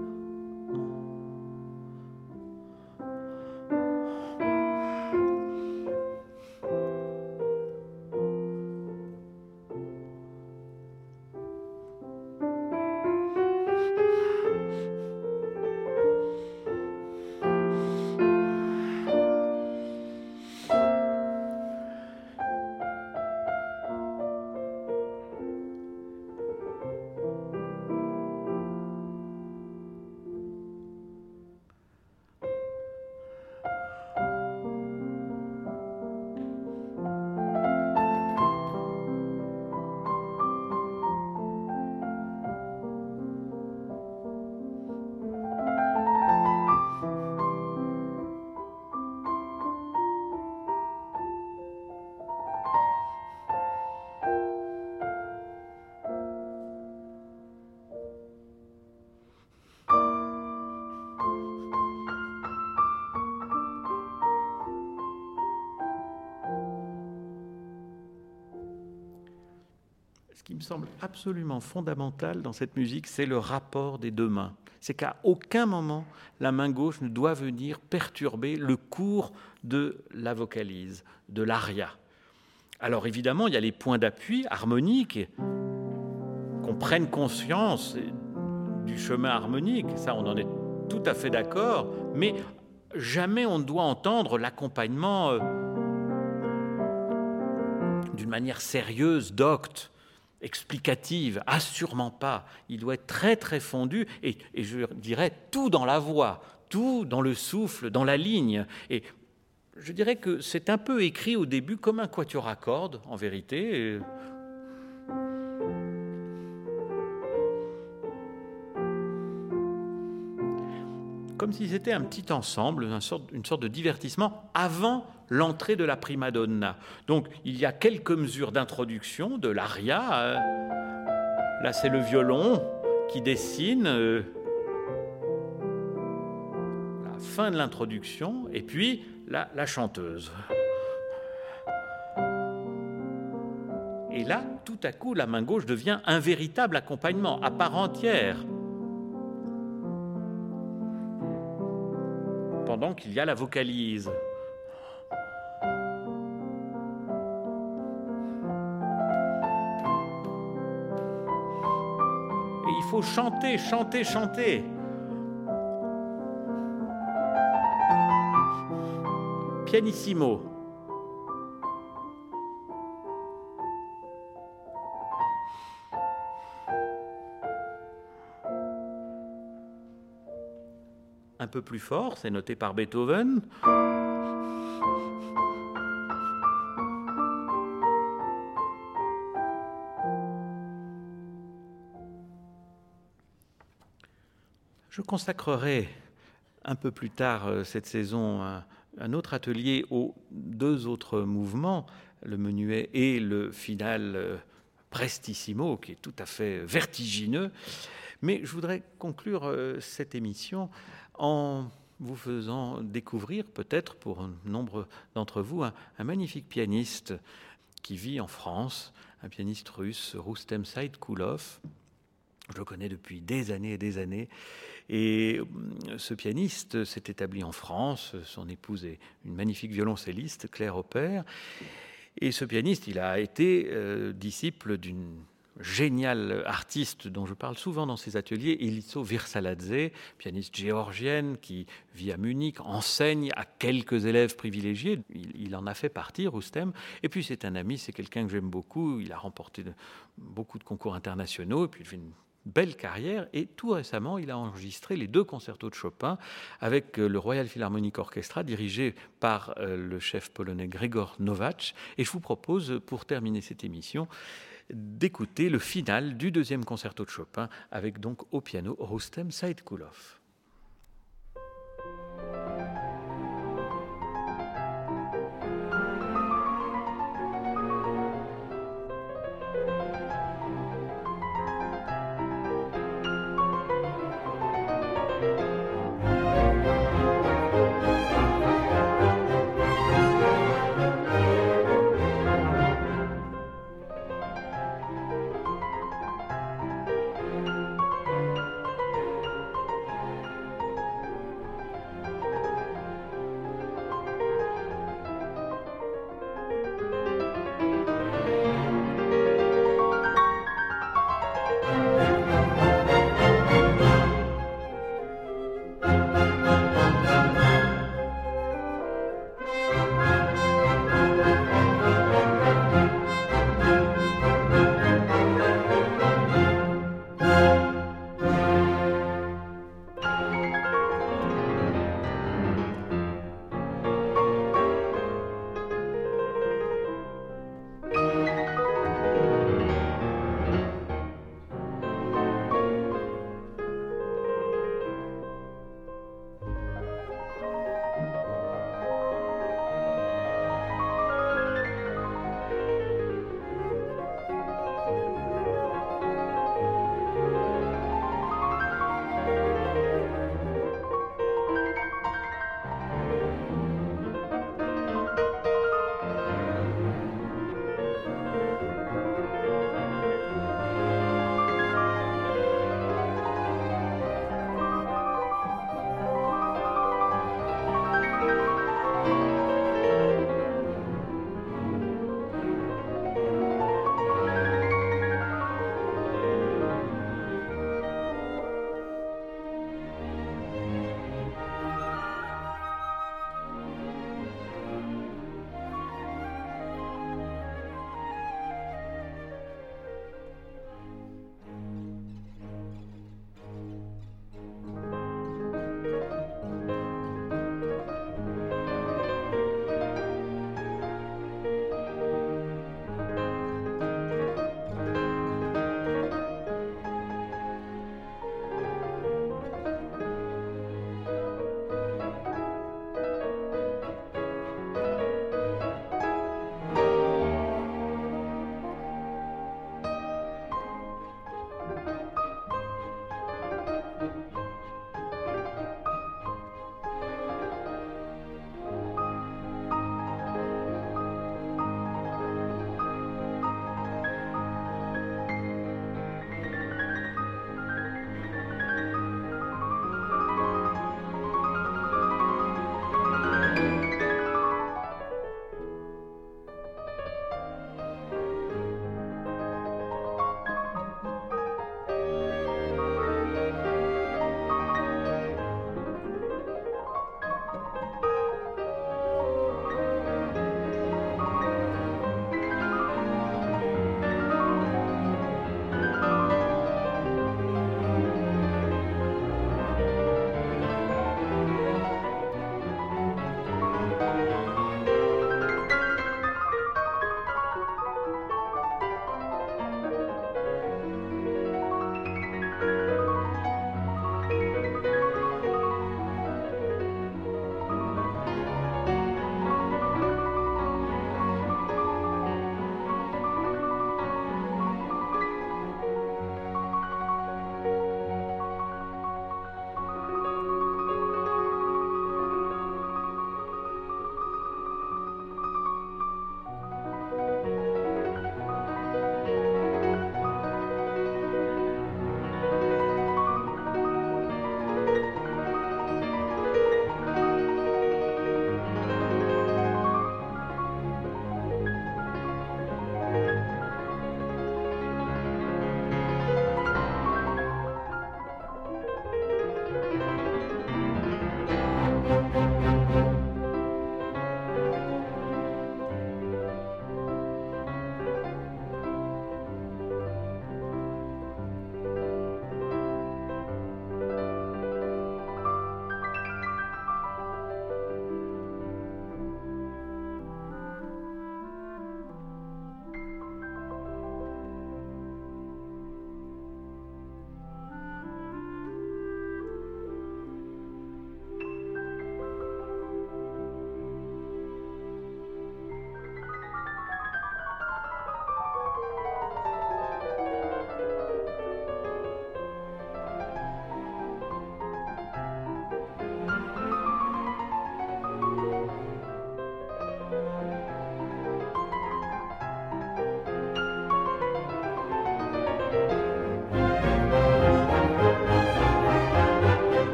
Ce qui me semble absolument fondamental dans cette musique, c'est le rapport des deux mains. C'est qu'à aucun moment, la main gauche ne doit venir perturber le cours de la vocalise, de l'aria. Alors évidemment, il y a les points d'appui harmoniques, qu'on prenne conscience du chemin harmonique, ça on en est tout à fait d'accord, mais jamais on ne doit entendre l'accompagnement d'une manière sérieuse, docte, explicative, assurément pas. Il doit être très très fondu et je dirais tout dans la voix, tout dans le souffle, dans la ligne. Et je dirais que c'est un peu écrit au début comme un quatuor à cordes, en vérité. Comme si c'était un petit ensemble, une sorte de divertissement avant l'entrée de la prima donna. Donc, il y a quelques mesures d'introduction de l'aria. Là, c'est le violon qui dessine la fin de l'introduction, et puis la chanteuse. Et là, tout à coup, la main gauche devient un véritable accompagnement à part entière. Pendant qu'il y a la vocalise. Et il faut chanter, chanter, chanter. Pianissimo. Un peu plus fort, c'est noté par Beethoven. Je consacrerai un peu plus tard cette saison un autre atelier aux deux autres mouvements, le menuet et le final prestissimo, qui est tout à fait vertigineux. Mais je voudrais conclure cette émission en vous faisant découvrir, peut-être pour un nombre d'entre vous, un magnifique pianiste qui vit en France, un pianiste russe, Roustem Saidkoulov. Je le connais depuis des années et des années. Et ce pianiste s'est établi en France. Son épouse est une magnifique violoncelliste, Claire Opère. Et ce pianiste, il a été disciple d'une géniale artiste dont je parle souvent dans ses ateliers, Ilyso Virsaladze, pianiste géorgienne qui vit à Munich, enseigne à quelques élèves privilégiés. Il en a fait partie, Roustem. Et puis c'est un ami, c'est quelqu'un que j'aime beaucoup. Il a remporté beaucoup de concours internationaux. Et puis il fait une belle carrière. Et tout récemment, il a enregistré les 2 concertos de Chopin avec le Royal Philharmonic Orchestra, dirigé par le chef polonais Gregor Nowacz. Et je vous propose, pour terminer cette émission, d'écouter le final du 2e concerto de Chopin avec donc au piano Roustem Saidkoulov.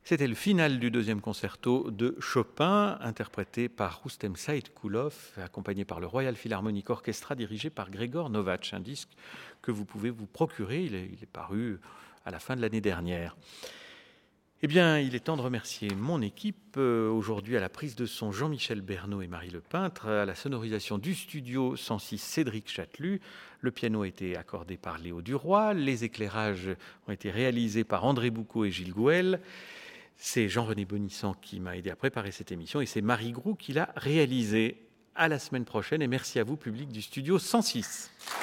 C'était le final du deuxième concerto de Chopin, interprété par Roustem Saïdkoulov, accompagné par le Royal Philharmonic Orchestra, dirigé par Grégor Novatch, un disque que vous pouvez vous procurer. Il est paru à la fin de l'année dernière. Eh bien, il est temps de remercier mon équipe. Aujourd'hui, à la prise de son, Jean-Michel Bernot et Marie Lepeintre. À la sonorisation du studio 106, Cédric Chatelus. Le piano a été accordé par Léo Duroy. Les éclairages ont été réalisés par André Boucaud et Gilles Gouel. C'est Jean-René Bonissant qui m'a aidé à préparer cette émission et c'est Marie Groux qui l'a réalisée. À la semaine prochaine et merci à vous, public du studio 106.